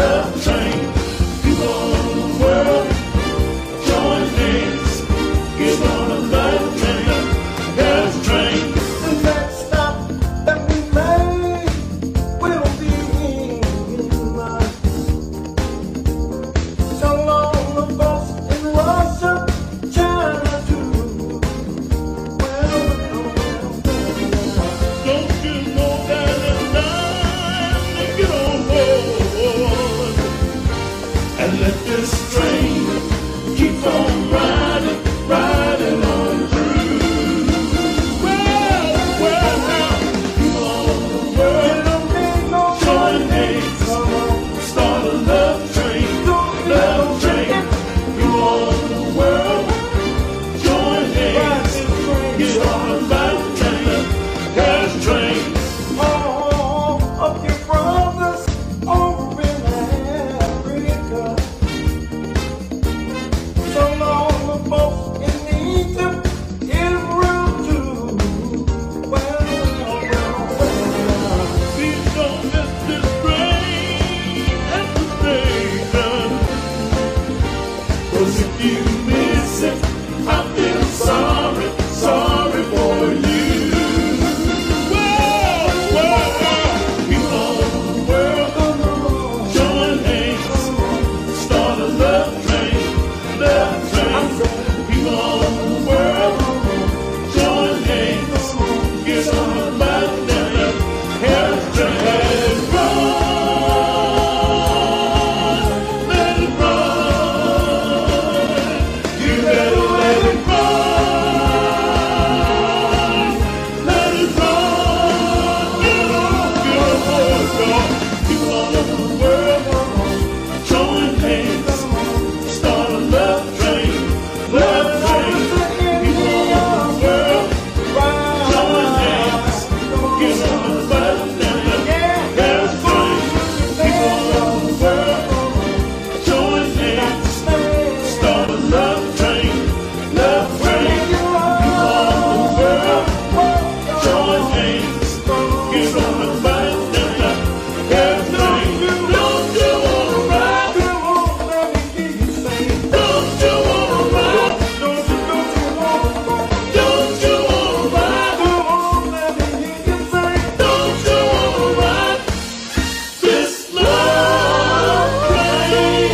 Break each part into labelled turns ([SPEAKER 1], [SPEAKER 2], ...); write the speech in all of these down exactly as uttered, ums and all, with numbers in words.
[SPEAKER 1] love train. People all over the world, join hands. Get on a love train, love train.
[SPEAKER 2] The next stop that we make will be in life. So long the boss in Russia, China too. Well, well, well, well.
[SPEAKER 1] Don't you know that it's time to get on board and let this train keep on riding, riding on through. Well, well, now, people all over the world, join hands, start a love train, love train. People all over the world, join hands, get on a love train, love train.
[SPEAKER 2] All of your brothers over in Africa. So long the folks in Egypt, Israel too. Well, well, well.
[SPEAKER 1] Please don't miss this train at the station. 'Cause if you miss it, I feel sorry, sorry for you. Well, well, well, people all over the world, join hands, start a love train, love train. People all over the world, join hands, get on a love train, love train. Let it run, let it run. You better let it run, let it run. Get on, get on board, y'all. People all over the world, join hands, start a love train, love train. People all over the world, join hands, get on a love train, love train. People all over the world, join hands, start a love train, love train. People all over the world, join hands, get on a love train, love train. Don't you wanna ride?
[SPEAKER 2] You won't let me hear you say,
[SPEAKER 1] Don't you wanna ride?
[SPEAKER 2] don't you, don't you want to?
[SPEAKER 1] Don't you wanna ride?
[SPEAKER 2] You won't let me hear you say,
[SPEAKER 1] Don't you wanna ride this love train?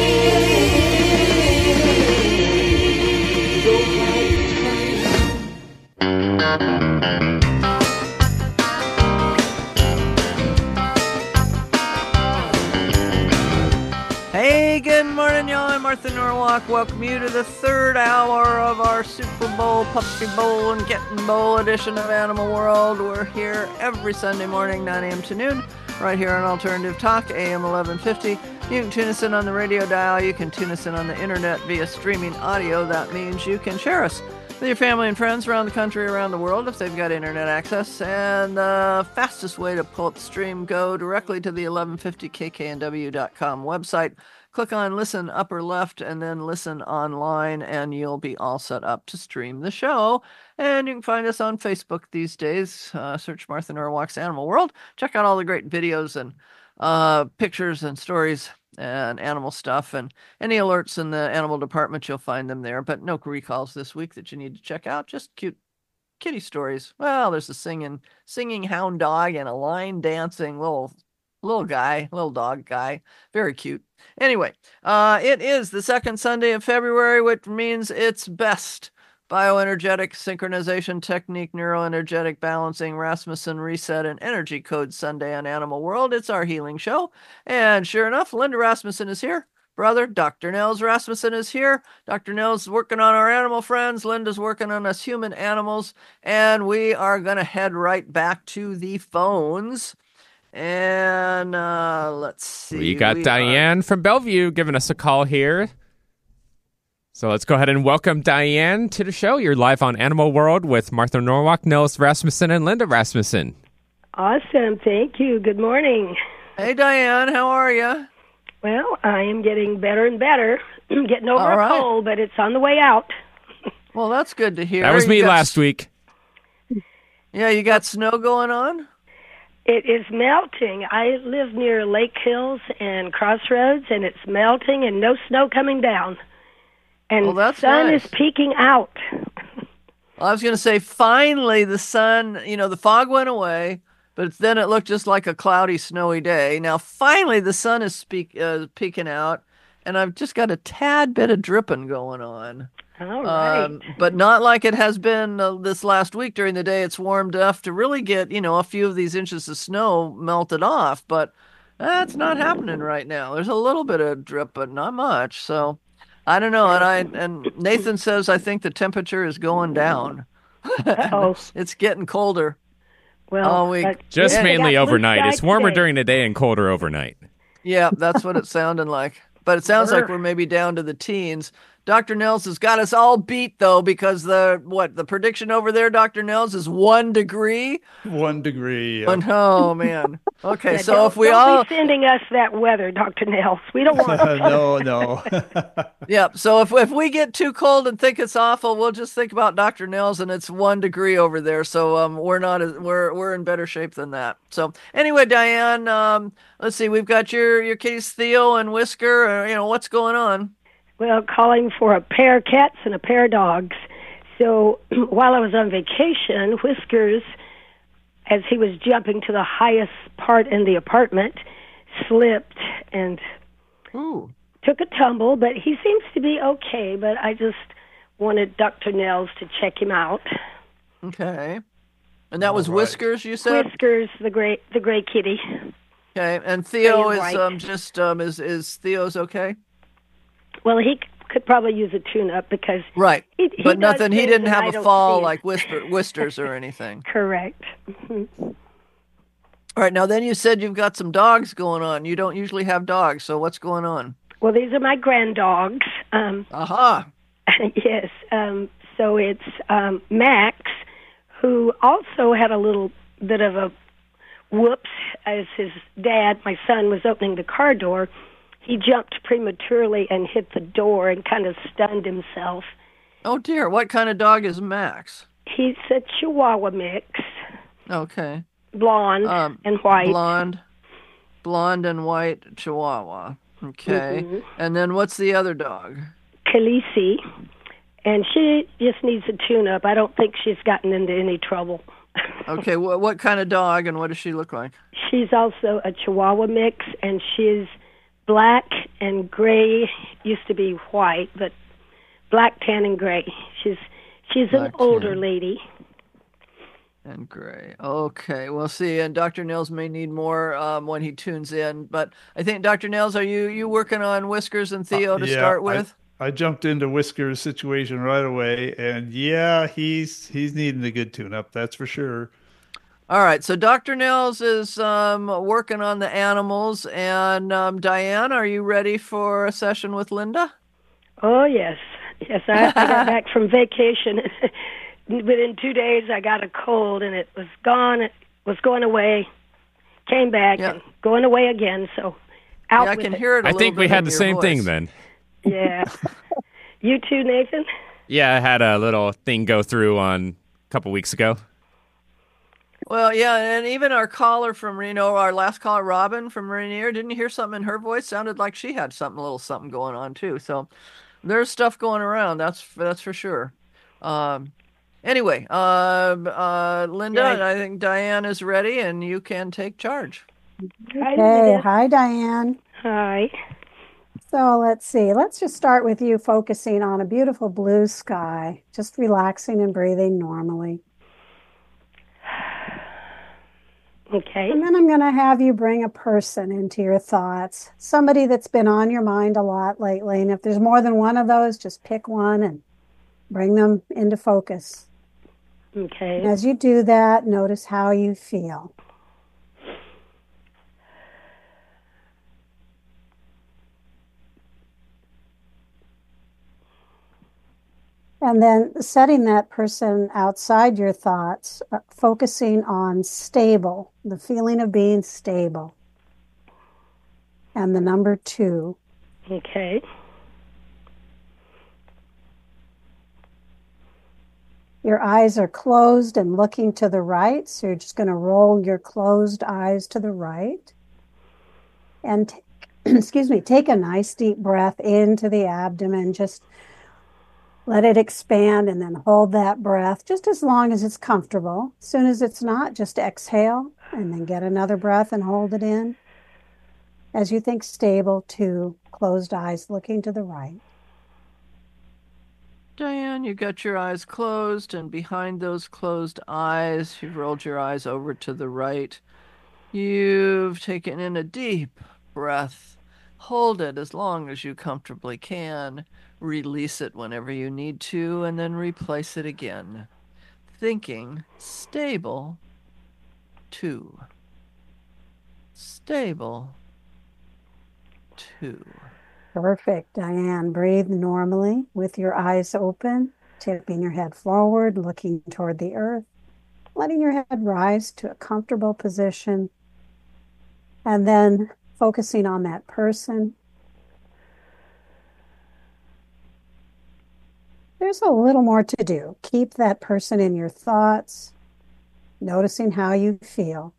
[SPEAKER 3] Hey, good morning, y'all. I'm Martha Norwalk. Welcome you to the third hour of our Super Bowl, Puppy Bowl, and Kitten Bowl edition of Animal World. We're here every Sunday morning, nine a.m. to noon, right here on Alternative Talk, A M eleven fifty. You can tune us in on the radio dial. You can tune us in on the internet via streaming audio. That means you can share us with your family and friends around the country, around the world, if they've got internet access. And the fastest way to pull up the stream, go directly to the eleven fifty K K N W dot com website. Click on listen upper left and then listen online, and you'll be all set up to stream the show. And you can find us on Facebook these days. Uh, search Martha Norwalk's Animal World. Check out all the great videos and uh, pictures and stories and animal stuff, and any alerts in the animal department, you'll find them there. But no recalls this week that you need to check out. Just cute kitty stories. Well, there's a singing singing hound dog and a line dancing little little guy, little dog guy. Very cute. Anyway, uh, it is the second Sunday of February, which means it's best bioenergetic synchronization technique, neuroenergetic balancing, Rasmussen reset, and energy code Sunday on Animal World. It's our healing show. And sure enough, Linda Rasmussen is here. Brother, Doctor Nels Rasmussen is here. Doctor Nels is working on our animal friends. Linda's working on us human animals. And we are going to head right back to the phones. And uh, let's see.
[SPEAKER 4] We got
[SPEAKER 3] we
[SPEAKER 4] Diane
[SPEAKER 3] are...
[SPEAKER 4] from Bellevue giving us a call here. So let's go ahead and welcome Diane to the show. You're live on Animal World with Martha Norwalk, Nels Rasmussen, and Linda Rasmussen.
[SPEAKER 5] Awesome. Thank you. Good morning.
[SPEAKER 3] Hey, Diane. How are you?
[SPEAKER 5] Well, I am getting better and better. Getting over
[SPEAKER 3] All
[SPEAKER 5] a
[SPEAKER 3] right.
[SPEAKER 5] cold, but it's on the way out.
[SPEAKER 3] Well, that's good to hear.
[SPEAKER 4] That was
[SPEAKER 3] You
[SPEAKER 4] me
[SPEAKER 3] got
[SPEAKER 4] last
[SPEAKER 3] s-
[SPEAKER 4] week.
[SPEAKER 3] Yeah, you got snow going on?
[SPEAKER 5] It is melting. I live near Lake Hills and Crossroads, and it's melting and no snow coming down. And
[SPEAKER 3] Well,
[SPEAKER 5] the
[SPEAKER 3] that's
[SPEAKER 5] sun
[SPEAKER 3] nice.
[SPEAKER 5] is peeking out.
[SPEAKER 3] I was going to say, finally, the sun, you know, the fog went away, but then it looked just like a cloudy, snowy day. Now, finally, the sun is speak, uh, peeking out, and I've just got a tad bit of dripping going on.
[SPEAKER 5] All right.
[SPEAKER 3] Um, but not like it has been uh, this last week. During the day, it's warmed enough to really get, you know, a few of these inches of snow melted off, but that's not happening right now. There's a little bit of drip, but not much. So I don't know. And I and Nathan says I think the temperature is going down.
[SPEAKER 5] Uh-oh.
[SPEAKER 3] It's getting colder.
[SPEAKER 5] Well,
[SPEAKER 3] all week.
[SPEAKER 5] uh,
[SPEAKER 4] Just
[SPEAKER 5] yeah, they
[SPEAKER 4] mainly
[SPEAKER 5] got blue
[SPEAKER 4] overnight.
[SPEAKER 5] sky
[SPEAKER 4] It's warmer
[SPEAKER 5] today.
[SPEAKER 4] during the day and colder overnight.
[SPEAKER 3] Yeah, that's what it's sounding like. But it sounds like
[SPEAKER 5] Brr.
[SPEAKER 3] we're maybe down to the teens. Doctor Nels has got us all beat though, because the what the prediction over there, Doctor Nels, is one degree.
[SPEAKER 6] One degree. yep.
[SPEAKER 3] One, oh man. Okay,
[SPEAKER 5] Yeah,
[SPEAKER 3] so
[SPEAKER 5] don't-
[SPEAKER 3] if we
[SPEAKER 5] don't
[SPEAKER 3] all,
[SPEAKER 5] be sending us that weather, Doctor Nels. We don't want it.
[SPEAKER 6] no, no.
[SPEAKER 3] yeah. So if if we get too cold and think it's awful, we'll just think about Doctor Nels, and it's one degree over there. So um, we're not as we're we're in better shape than that. So anyway, Diane, um, let's see, we've got your your kitties Theo and Whisker. Uh, you know what's going on?
[SPEAKER 5] Well, calling for a pair of cats and a pair of dogs. So while I was on vacation, Whiskers, as he was jumping to the highest part in the apartment, slipped and
[SPEAKER 3] Ooh.
[SPEAKER 5] took a tumble, but he seems to be okay, but I just wanted Doctor Nels to check him out.
[SPEAKER 3] Okay. And that was
[SPEAKER 6] right.
[SPEAKER 3] Whiskers, you said?
[SPEAKER 5] Whiskers, the gray the gray kitty.
[SPEAKER 3] Okay. And Theo
[SPEAKER 5] Gray
[SPEAKER 3] is
[SPEAKER 5] and white.
[SPEAKER 3] um just um is is Theo's okay?
[SPEAKER 5] Well, he c- could probably use a tune-up because
[SPEAKER 3] Right.
[SPEAKER 5] he, he
[SPEAKER 3] But
[SPEAKER 5] does
[SPEAKER 3] nothing, he
[SPEAKER 5] things
[SPEAKER 3] didn't
[SPEAKER 5] and I
[SPEAKER 3] have a
[SPEAKER 5] don't
[SPEAKER 3] fall
[SPEAKER 5] see it.
[SPEAKER 3] like Whisper, Whisters or anything.
[SPEAKER 5] Correct. Mhm.
[SPEAKER 3] All right, now then you said you've got some dogs going on. You don't usually have dogs, so what's going on?
[SPEAKER 5] Well, these are my grand dogs. Um,
[SPEAKER 3] Aha.
[SPEAKER 5] yes. Um, so it's um, Max, who also had a little bit of a whoops as his dad, my son, was opening the car door. He jumped prematurely and hit the door and kind of stunned himself.
[SPEAKER 3] Oh dear, what kind of dog is Max?
[SPEAKER 5] He's a Chihuahua mix,
[SPEAKER 3] Okay.
[SPEAKER 5] blonde
[SPEAKER 3] Um,
[SPEAKER 5] and white.
[SPEAKER 3] Blonde, blonde and white Chihuahua. Okay.
[SPEAKER 5] Mhm.
[SPEAKER 3] And then what's the other dog?
[SPEAKER 5] Khaleesi, and she just needs a tune-up. I don't think she's gotten into any trouble.
[SPEAKER 3] Okay, wh- what kind of dog and what does she look like?
[SPEAKER 5] She's also a Chihuahua mix, and she's black and gray. Used to be white, but black, tan, and gray. She's she's
[SPEAKER 3] Black,
[SPEAKER 5] an older
[SPEAKER 3] tan.
[SPEAKER 5] lady.
[SPEAKER 3] And gray. Okay, we'll see. And Doctor Nails may need more um, when he tunes in. But I think, Doctor Nails, are you you working on Whiskers and Theo to
[SPEAKER 6] Yeah,
[SPEAKER 3] start
[SPEAKER 6] I-
[SPEAKER 3] with?
[SPEAKER 6] I jumped into Whisker's situation right away, and yeah, he's he's needing a good tune-up, that's for sure.
[SPEAKER 3] All right, so Doctor Nails is um, working on the animals. And um, Diane, are you ready for a session with Linda?
[SPEAKER 5] Oh yes, yes. I, I got back from vacation. Within two days, I got a cold, and it was gone. It was going away. Came back
[SPEAKER 3] Yeah.
[SPEAKER 5] and going away again. So out
[SPEAKER 3] Yeah, I
[SPEAKER 5] with
[SPEAKER 3] can
[SPEAKER 5] it.
[SPEAKER 3] hear it. a
[SPEAKER 4] I
[SPEAKER 3] little
[SPEAKER 4] think we
[SPEAKER 3] bit
[SPEAKER 4] had
[SPEAKER 3] in
[SPEAKER 4] the
[SPEAKER 3] your
[SPEAKER 4] same thing
[SPEAKER 3] voice.
[SPEAKER 4] then.
[SPEAKER 5] Yeah. You too, Nathan.
[SPEAKER 4] Yeah, I had a little thing go through on a couple weeks ago.
[SPEAKER 3] Well, yeah, and even our caller from Reno, our last caller, Robin from Rainier, didn't you hear something in her voice? Sounded like she had something, a little something going on too. So there's stuff going around. That's that's for sure. Um, anyway, uh, uh, Linda,
[SPEAKER 5] Yeah.
[SPEAKER 3] I think Diane is ready, and you can take charge.
[SPEAKER 5] Hi,
[SPEAKER 7] Hey,
[SPEAKER 5] Linda.
[SPEAKER 7] hi, Diane.
[SPEAKER 5] Hi.
[SPEAKER 7] So let's see. Let's just start with you focusing on a beautiful blue sky, just relaxing and breathing normally.
[SPEAKER 5] Okay.
[SPEAKER 7] And then I'm going to have you bring a person into your thoughts, somebody that's been on your mind a lot lately. And if there's more than one of those, just pick one and bring them into focus.
[SPEAKER 5] Okay.
[SPEAKER 7] As you do that, notice how you feel. And then setting that person outside your thoughts, uh, focusing on stable, the feeling of being stable. And the number two.
[SPEAKER 5] Okay.
[SPEAKER 7] Your eyes are closed and looking to the right, so you're just going to roll your closed eyes to the right. And, excuse me, take a nice deep breath into the abdomen. Just let it expand and then hold that breath just as long as it's comfortable. As soon as it's not, just exhale and then get another breath and hold it in. As you think stable, two closed eyes looking to the right.
[SPEAKER 3] Diane, you got your eyes closed, and behind those closed eyes, you've rolled your eyes over to the right. You've taken in a deep breath. Hold it as long as you comfortably can. Release it whenever you need to, and then replace it again. Thinking stable, two. Stable, two.
[SPEAKER 7] Perfect, Diane. Breathe normally with your eyes open, tipping your head forward, looking toward the earth, letting your head rise to a comfortable position, and then focusing on that person. There's a little more to do. Keep that person in your thoughts, noticing how you feel.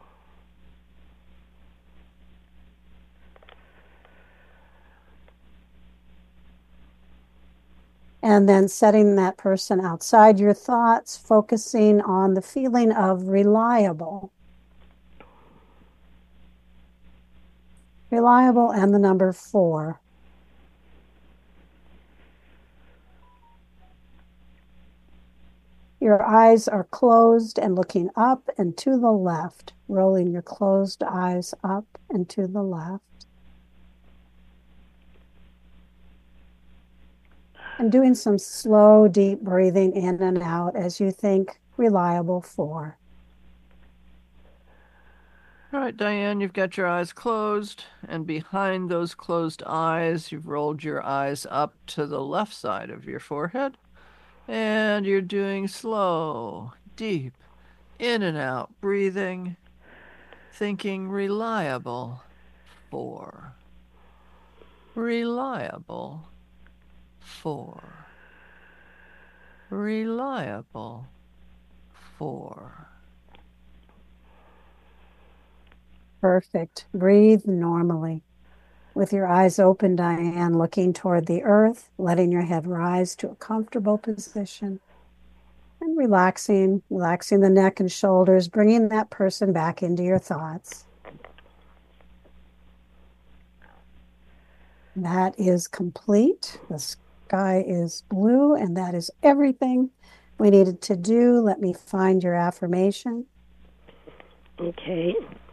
[SPEAKER 7] And then setting that person outside your thoughts, focusing on the feeling of reliable. Reliable and the number four. Your eyes are closed and looking up and to the left, rolling your closed eyes up and to the left. And doing some slow, deep breathing in and out as you think reliable four.
[SPEAKER 3] All right, Diane, you've got your eyes closed, and behind those closed eyes, you've rolled your eyes up to the left side of your forehead, and you're doing slow, deep, in and out breathing, thinking reliable, four. Reliable, four. Reliable, four.
[SPEAKER 7] Perfect. Breathe normally. With your eyes open, Diane, looking toward the earth, letting your head rise to a comfortable position. And relaxing, relaxing the neck and shoulders, bringing that person back into your thoughts. That is complete. The sky is blue, and that is everything we needed to do. Let me find your affirmation.
[SPEAKER 5] Okay.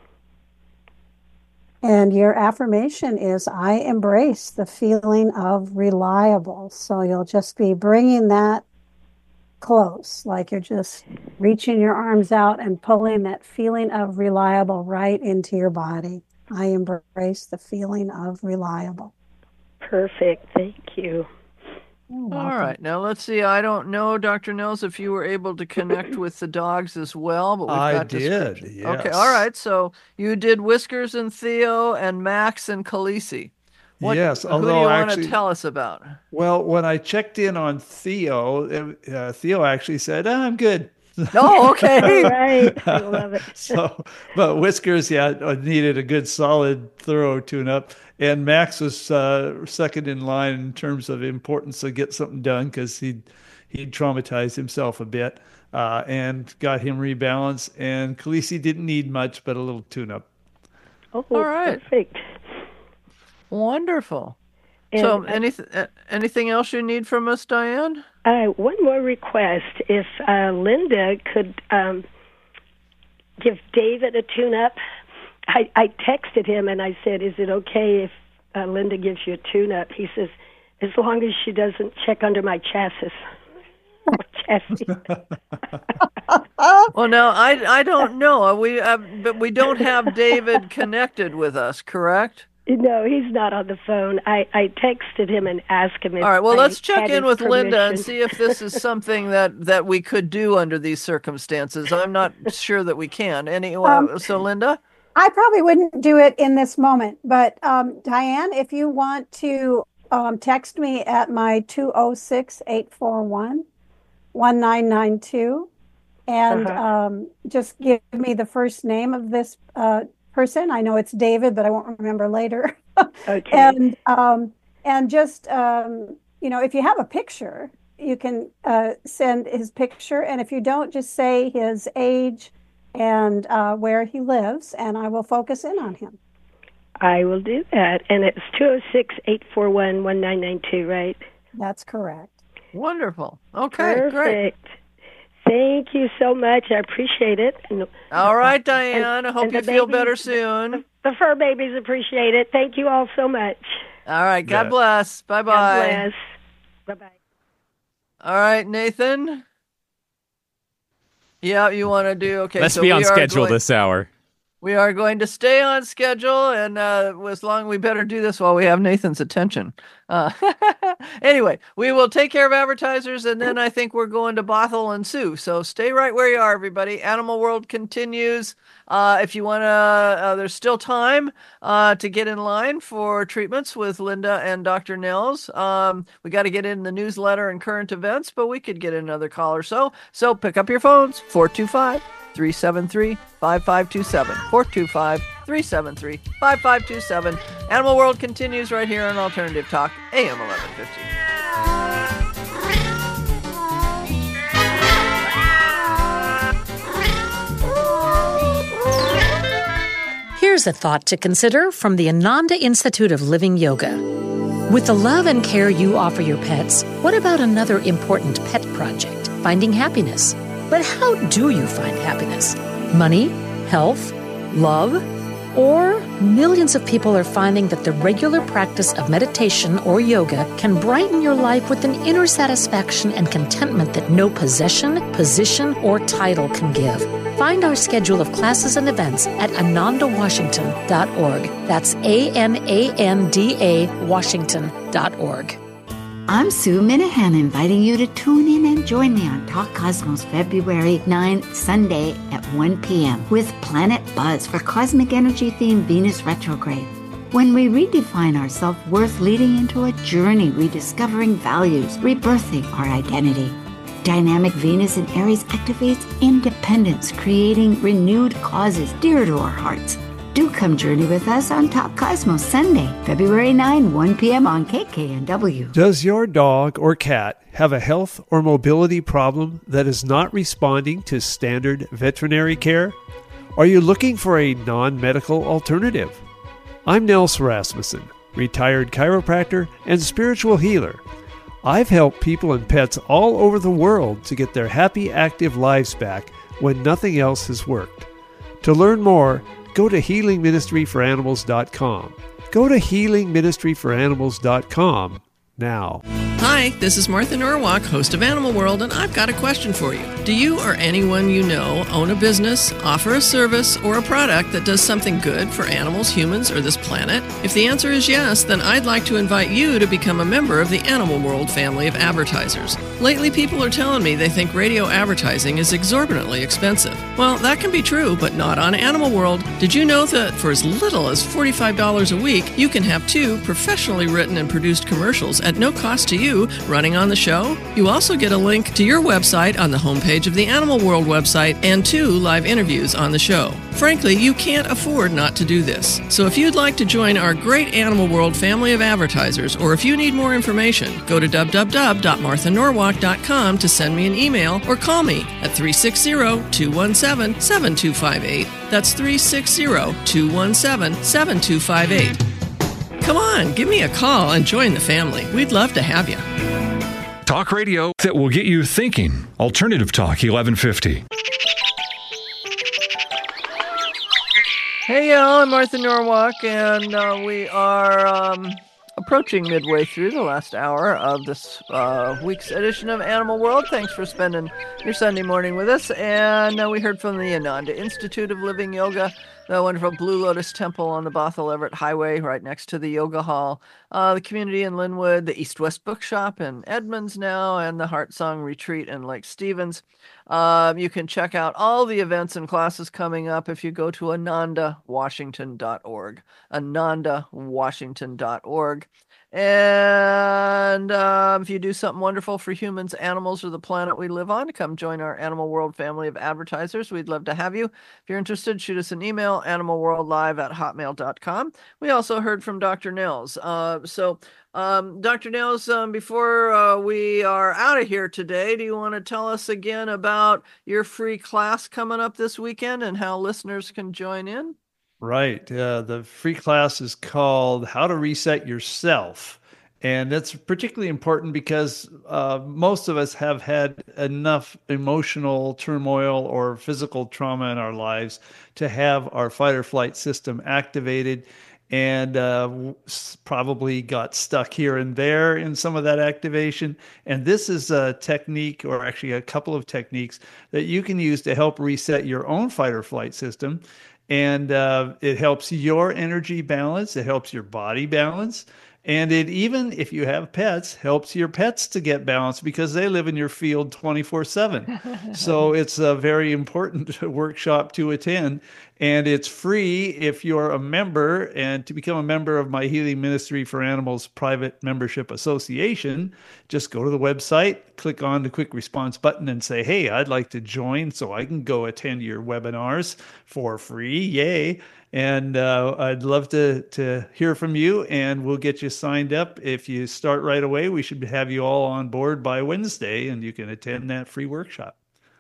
[SPEAKER 7] And your affirmation is, I embrace the feeling of reliable. So you'll just be bringing that close, like you're just reaching your arms out and pulling that feeling of reliable right into your body. I embrace the feeling of reliable.
[SPEAKER 5] Perfect. Thank you.
[SPEAKER 7] You're
[SPEAKER 3] All
[SPEAKER 7] welcome.
[SPEAKER 3] right, now let's see. I don't know, Doctor Nels, if you were able to connect with the dogs as well, but we've
[SPEAKER 6] I
[SPEAKER 3] got
[SPEAKER 6] did,
[SPEAKER 3] description. Okay,
[SPEAKER 6] yes.
[SPEAKER 3] all right. So you did Whiskers and Theo and Max and Khaleesi. What,
[SPEAKER 6] Yes,
[SPEAKER 3] who do
[SPEAKER 6] although
[SPEAKER 3] you want
[SPEAKER 6] actually-
[SPEAKER 3] to tell us about?
[SPEAKER 6] Well, when I checked in on Theo, uh, Theo actually said, "Ah, I'm good."
[SPEAKER 3] Oh, okay.
[SPEAKER 5] All right. I love it.
[SPEAKER 6] So, but Whiskers, yeah, needed a good, solid, thorough tune-up. And Max was uh, second in line in terms of importance to get something done because he he traumatized himself a bit uh, and got him rebalanced. And Khaleesi didn't need much, but a little tune-up.
[SPEAKER 5] Oh,
[SPEAKER 3] All right.
[SPEAKER 5] perfect.
[SPEAKER 3] Wonderful.
[SPEAKER 5] And,
[SPEAKER 3] so
[SPEAKER 5] uh,
[SPEAKER 3] anything anything else you need from us, Diane?
[SPEAKER 5] Uh, one more request. If uh, Linda could um, give David a tune-up. I, I texted him and I said, is it okay if uh, Linda gives you a tune-up? He says, as long as she doesn't check under my chassis. chassis.
[SPEAKER 3] Well, no, I, I don't know. We uh, but we don't have David connected with us, correct?
[SPEAKER 5] No, he's not on the phone. I, I texted him and asked him if
[SPEAKER 3] All right. Well,
[SPEAKER 5] I
[SPEAKER 3] let's check
[SPEAKER 5] had
[SPEAKER 3] in
[SPEAKER 5] his
[SPEAKER 3] with Linda and
[SPEAKER 5] permission.
[SPEAKER 3] see if this is something that, that we could do under these circumstances. I'm not sure that we can. Anyway,
[SPEAKER 7] Um,
[SPEAKER 3] so Linda.
[SPEAKER 7] I probably wouldn't do it in this moment, but um, Diane, if you want to um, text me at my two oh six, eight four one, one nine nine two. And
[SPEAKER 5] Uh-huh.
[SPEAKER 7] um, just give me the first name of this uh, person. I know it's David, but I won't remember later.
[SPEAKER 5] Okay.
[SPEAKER 7] And um, and just um, you know, if you have a picture, you can uh, send his picture. And if you don't, just say his age and uh, where he lives, and I will focus in on him.
[SPEAKER 5] I will do that. And it's two oh six, eight four one, one nine nine two, right?
[SPEAKER 7] That's correct.
[SPEAKER 3] Wonderful. Okay, great.
[SPEAKER 5] Perfect. Thank you so much. I appreciate it. And,
[SPEAKER 3] All right, Diane.
[SPEAKER 5] and-
[SPEAKER 3] I hope
[SPEAKER 5] and
[SPEAKER 3] you
[SPEAKER 5] the
[SPEAKER 3] feel
[SPEAKER 5] babies-
[SPEAKER 3] better soon.
[SPEAKER 5] The fur babies appreciate it. Thank you all so much.
[SPEAKER 3] All right. God
[SPEAKER 6] Yeah.
[SPEAKER 3] bless. Bye
[SPEAKER 5] God
[SPEAKER 3] bye.
[SPEAKER 5] bless. Bye-bye.
[SPEAKER 3] All right, Nathan. Yeah, you want to do okay?
[SPEAKER 4] Let's
[SPEAKER 3] so
[SPEAKER 4] be
[SPEAKER 3] we
[SPEAKER 4] on
[SPEAKER 3] are
[SPEAKER 4] schedule
[SPEAKER 3] going-
[SPEAKER 4] this hour.
[SPEAKER 3] We are going to stay on schedule, and uh, as long we better do this while we have Nathan's attention. Uh, anyway, we will take care of advertisers, and then I think we're going to Bothell and Sue. So stay right where you are, everybody. Animal World continues. Uh, if you want to, uh, there's still time uh, to get in line for treatments with Linda and Doctor Nels. Um, we got to get in the newsletter and current events, but we could get another call or so. So pick up your phones, four two five, three seven three, five five two seven. four two five, three seven three, five five two seven. Animal World continues right here on Alternative Talk, A M eleven fifty.
[SPEAKER 8] Here's a thought to consider from the Ananda Institute of Living Yoga. With the love and care you offer your pets, what about another important pet project, finding happiness? But how do you find happiness? Money? Health? Love? Or millions of people are finding that the regular practice of meditation or yoga can brighten your life with an inner satisfaction and contentment that no possession, position, or title can give. Find our schedule of classes and events at ananda washington dot org. That's A N A N D A Washington dot org.
[SPEAKER 9] I'm Sue Minahan, inviting you to tune in and join me on Talk Cosmos February ninth, Sunday at one p.m. with Planet Buzz for Cosmic Energy-themed Venus retrograde. When we redefine our self-worth, leading into a journey rediscovering values, rebirthing our identity. Dynamic Venus in Aries activates independence, creating renewed causes dear to our hearts. Do come journey with us on Top Cosmos Sunday, February ninth, one p.m. on K K N W.
[SPEAKER 6] Does your dog or cat have a health or mobility problem that is not responding to standard veterinary care? Are you looking for a non-medical alternative? I'm Nels Rasmussen, retired chiropractor and spiritual healer. I've helped people and pets all over the world to get their happy, active lives back when nothing else has worked. To learn more, go to healing ministry for animals dot com. Go to healing ministry for animals dot com now.
[SPEAKER 3] Hi, this is Martha Norwalk, host of Animal World, and I've got a question for you. Do you or anyone you know own a business, offer a service, or a product that does something good for animals, humans, or this planet? If the answer is yes, then I'd like to invite you to become a member of the Animal World family of advertisers. Lately, people are telling me they think radio advertising is exorbitantly expensive. Well, that can be true, but not on Animal World. Did you know that for as little as forty-five dollars a week, you can have two professionally written and produced commercials at no cost to you running on the show? You also get a link to your website on the homepage of the Animal World website and two live interviews on the show. Frankly, you can't afford not to do this. So if you'd like to join our great Animal World family of advertisers, or if you need more information, go to w w w dot martha norwalk dot com to send me an email or call me at three six zero, two one seven, seven two five eight. That's three six zero, two one seven, seven two five eight. Come on, give me a call and join the family. We'd love to have you.
[SPEAKER 10] Talk radio that will get you thinking. Alternative Talk eleven fifty.
[SPEAKER 3] Hey, y'all, I'm Martha Norwalk, and uh, we are um, approaching midway through the last hour of this uh, week's edition of Animal World. Thanks for spending your Sunday morning with us. And uh, we heard from the Ananda Institute of Living Yoga, the wonderful Blue Lotus Temple on the Bothell Everett Highway right next to the Yoga Hall, uh, the community in Linwood, the East West Bookshop in Edmonds now, and the Heart Song Retreat in Lake Stevens. Um, you can check out all the events and classes coming up if you go to ananda washington dot org. ananda washington dot org. And um, if you do something wonderful for humans, animals, or the planet we live on, come join our Animal World family of advertisers. We'd love to have you. If you're interested, shoot us an email, animalworldlive at hotmail dot com. We also heard from Doctor Nels. Uh, so, um, Doctor Nels, um, before uh, we are out of here today, do you want to tell us again about your free class coming up this weekend and how listeners can join in?
[SPEAKER 6] Right. Uh, the free class is called How to Reset Yourself. And that's particularly important because uh, most of us have had enough emotional turmoil or physical trauma in our lives to have our fight or flight system activated, and uh, probably got stuck here and there in some of that activation. And this is a technique, or actually a couple of techniques, that you can use to help reset your own fight or flight system. And uh, it helps your energy balance. It helps your body balance. And it even, if you have pets, helps your pets to get balanced because they live in your field twenty-four seven. So it's a very important workshop to attend. And it's free if you're a member. And to become a member of my Healing Ministry for Animals private membership association, just go to the website, click on the quick response button and say, hey, I'd like to join so I can go attend your webinars for free. Yay. And uh, I'd love to, to hear from you, and we'll get you signed up. If you start right away, we should have you all on board by Wednesday, and you can attend that free workshop.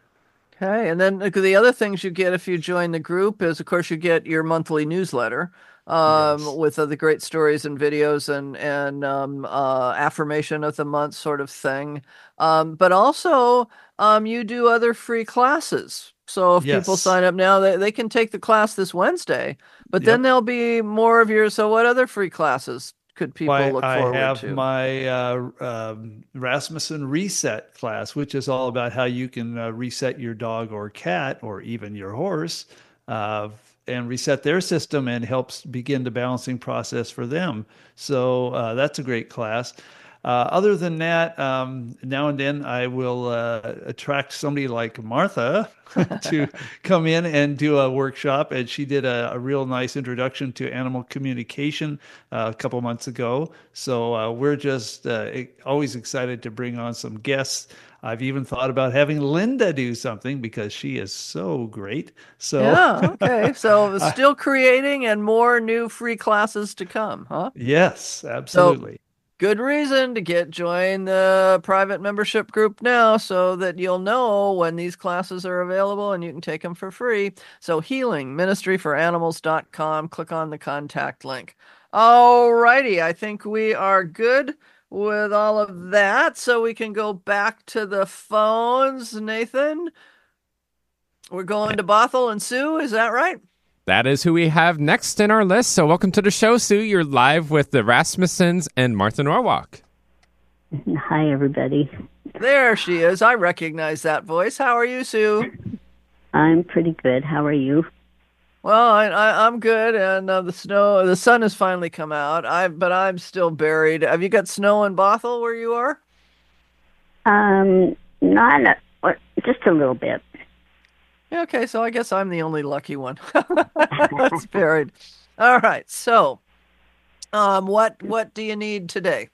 [SPEAKER 3] Okay, and then the other things you get if you join the group is, of course, you get your monthly newsletter um, yes. with uh, the great stories and videos and and um, uh, affirmation of the month sort of thing. Um, but also, um, you do other free classes. So if yes. people sign up now, they, they can take the class this Wednesday, but yep. then there'll be more of your. So what other free classes could people
[SPEAKER 6] Why,
[SPEAKER 3] look
[SPEAKER 6] I
[SPEAKER 3] forward
[SPEAKER 6] have
[SPEAKER 3] to?
[SPEAKER 6] my uh, um, Rasmussen Reset class, which is all about how you can uh, reset your dog or cat or even your horse uh, and reset their system, and helps begin the balancing process for them. So uh, that's a great class. Uh, other than that, um, now and then I will uh, attract somebody like Martha to come in and do a workshop. And she did a, a real nice introduction to animal communication uh, a couple months ago. So uh, we're just uh, always excited to bring on some guests. I've even thought about having Linda do something because she is so great. So
[SPEAKER 3] yeah, okay. So still creating and more new free classes to come, huh?
[SPEAKER 6] Yes, absolutely.
[SPEAKER 3] So, good reason to get join the private membership group now so that you'll know when these classes are available and you can take them for free. So healing ministry for animals dot com, click on the contact link. All righty, I think we are good with all of that. So we can go back to the phones. Nathan, we're going to Bothell and Sue, is that right?
[SPEAKER 4] That is who we have next in our list. So welcome to the show, Sue. You're live with the Rasmussens and Martha Norwalk.
[SPEAKER 11] Hi, everybody.
[SPEAKER 3] There she is. I recognize that voice. How are you, Sue?
[SPEAKER 11] I'm pretty good. How are you?
[SPEAKER 3] Well, I, I, I'm good, and uh, the snow, the sun has finally come out. I, but I'm still buried. Have you got snow in Bothell where you are?
[SPEAKER 11] Um, not a, just a little bit.
[SPEAKER 3] Okay, so I guess I'm the only lucky one. That's buried. All right. So, um, what what do you need today?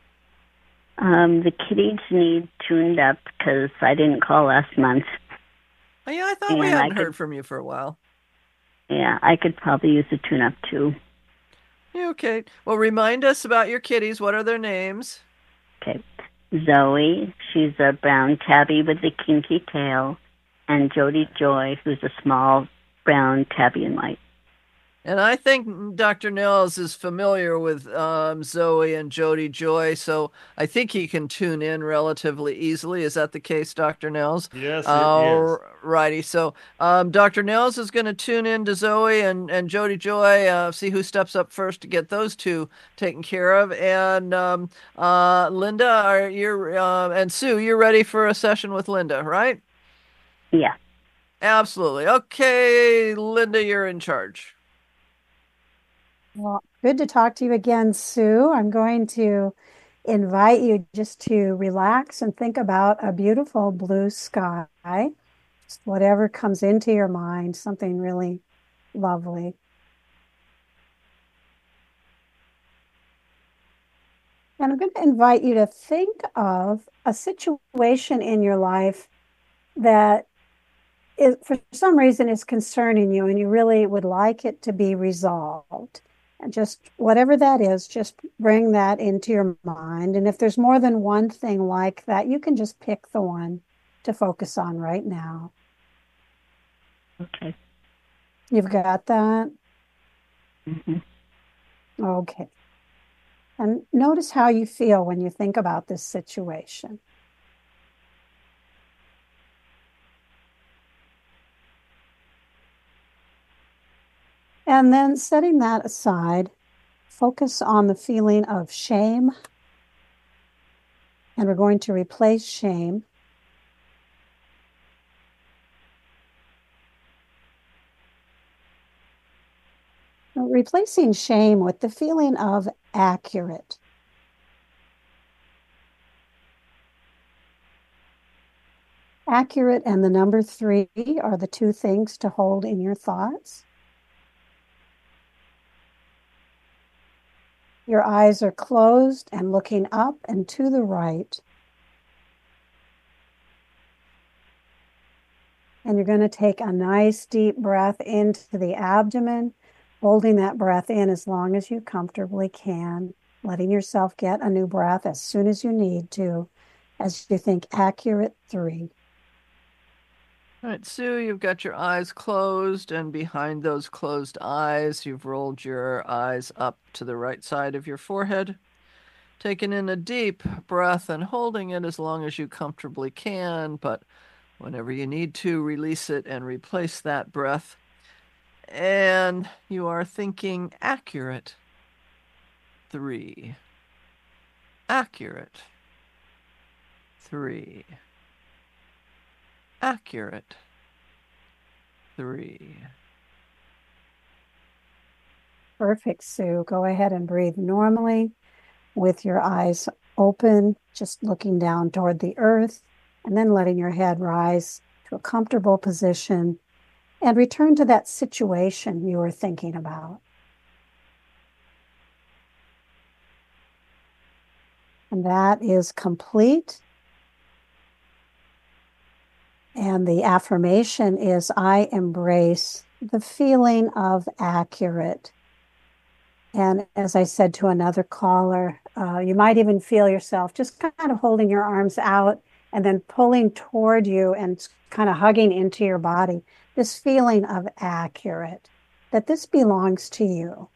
[SPEAKER 11] Um, the kitties need tuned up because I didn't call last month.
[SPEAKER 3] Oh, yeah, I thought and we hadn't could, heard from you for a while.
[SPEAKER 11] Yeah, I could probably use a tune-up too.
[SPEAKER 3] Okay. Well, remind us about your kitties. What are their names?
[SPEAKER 11] Okay. Zoe, she's a brown tabby with a kinky tail. And Jody Joy, who's a small brown tabby and white.
[SPEAKER 3] And I think Doctor Nels is familiar with um, Zoe and Jody Joy, so I think he can tune in relatively easily. Is that the case, Doctor Nels?
[SPEAKER 6] Yes, it
[SPEAKER 3] All
[SPEAKER 6] is.
[SPEAKER 3] righty. So um, Doctor Nels is going to tune in to Zoe and, and Jody Joy, uh, see who steps up first to get those two taken care of. And um, uh, Linda, are you uh, and Sue, you're ready for a session with Linda, right?
[SPEAKER 11] Yeah.
[SPEAKER 3] Absolutely. Okay, Linda, you're in charge.
[SPEAKER 7] Well, good to talk to you again, Sue. I'm going to invite you just to relax and think about a beautiful blue sky. Just whatever comes into your mind, something really lovely. And I'm going to invite you to think of a situation in your life that is, for some reason, is concerning you and you really would like it to be resolved. And just whatever that is, just bring that into your mind. And if there's more than one thing like that, you can just pick the one to focus on right now.
[SPEAKER 11] Okay.
[SPEAKER 7] You've got that?
[SPEAKER 11] Mm-hmm.
[SPEAKER 7] Okay. And notice how you feel when you think about this situation. And then setting that aside, focus on the feeling of shame. And we're going to replace shame replacing shame with the feeling of accurate. Accurate and the number three are the two things to hold in your thoughts. Your eyes are closed and looking up and to the right. And you're going to take a nice deep breath into the abdomen, holding that breath in as long as you comfortably can, letting yourself get a new breath as soon as you need to, as you think accurate three.
[SPEAKER 3] All right, Sue, you've got your eyes closed, and behind those closed eyes, you've rolled your eyes up to the right side of your forehead, taking in a deep breath and holding it as long as you comfortably can, but whenever you need to, release it and replace that breath. And you are thinking accurate three. Accurate three. Accurate three.
[SPEAKER 7] Perfect, Sue. Go ahead and breathe normally with your eyes open, just looking down toward the earth, and then letting your head rise to a comfortable position and return to that situation you were thinking about. And that is complete. And the affirmation is, I embrace the feeling of accurate. And as I said to another caller, uh, you might even feel yourself just kind of holding your arms out and then pulling toward you and kind of hugging into your body. This feeling of accurate, that this belongs to you.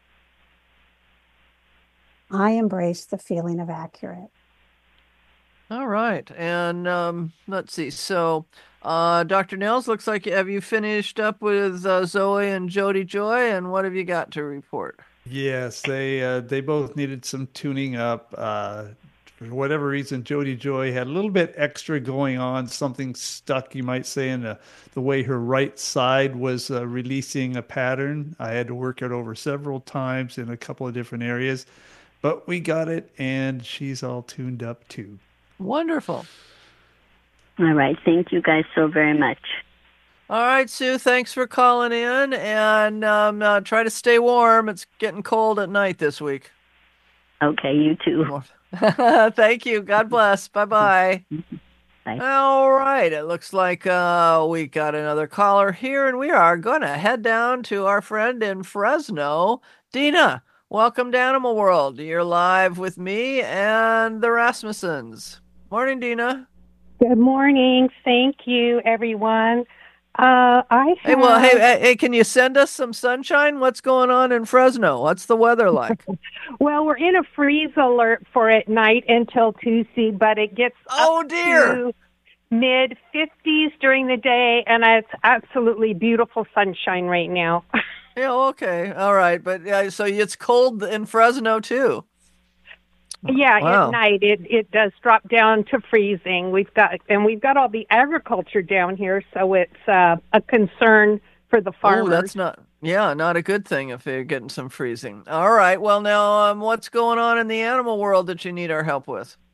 [SPEAKER 7] I embrace the feeling of accurate.
[SPEAKER 3] All right. And um, let's see. So, uh, Doctor Nels, looks like, have you finished up with uh, Zoe and Jody Joy? And what have you got to report?
[SPEAKER 6] Yes, they uh, they both needed some tuning up. Uh, for whatever reason, Jody Joy had a little bit extra going on, something stuck, you might say, in the, the way her right side was uh, releasing a pattern. I had to work it over several times in a couple of different areas, but we got it, and she's all tuned up too.
[SPEAKER 3] Wonderful.
[SPEAKER 11] All right. Thank you guys so very much.
[SPEAKER 3] All right, Sue, thanks for calling in, and um, uh, try to stay warm. It's getting cold at night this week.
[SPEAKER 11] Okay, you too.
[SPEAKER 3] Thank you. God bless. Bye-bye.
[SPEAKER 11] Bye.
[SPEAKER 3] All right, it looks like uh, we got another caller here, and we are going to head down to our friend in Fresno, Dina. Welcome to Animal World. You're live with me and the Rasmussens. Morning, Dina.
[SPEAKER 12] Good morning. Thank you, everyone. Uh, I have...
[SPEAKER 3] Hey, well, hey, hey, hey, can you send us some sunshine? What's going on in Fresno? What's the weather like?
[SPEAKER 12] Well, we're in a freeze alert for at night until Tuesday, but it gets
[SPEAKER 3] oh,
[SPEAKER 12] up
[SPEAKER 3] dear.
[SPEAKER 12] to mid fifties during the day, and it's absolutely beautiful sunshine right now.
[SPEAKER 3] Yeah, okay. All right. But uh, so it's cold in Fresno, too.
[SPEAKER 12] Yeah,
[SPEAKER 3] Wow.
[SPEAKER 12] At night it, it does drop down to freezing. We've got and we've got all the agriculture down here, so it's uh, a concern for the farmers.
[SPEAKER 3] Oh, that's not yeah, not a good thing if they're getting some freezing. All right. Well, now um, what's going on in the animal world that you need our help with?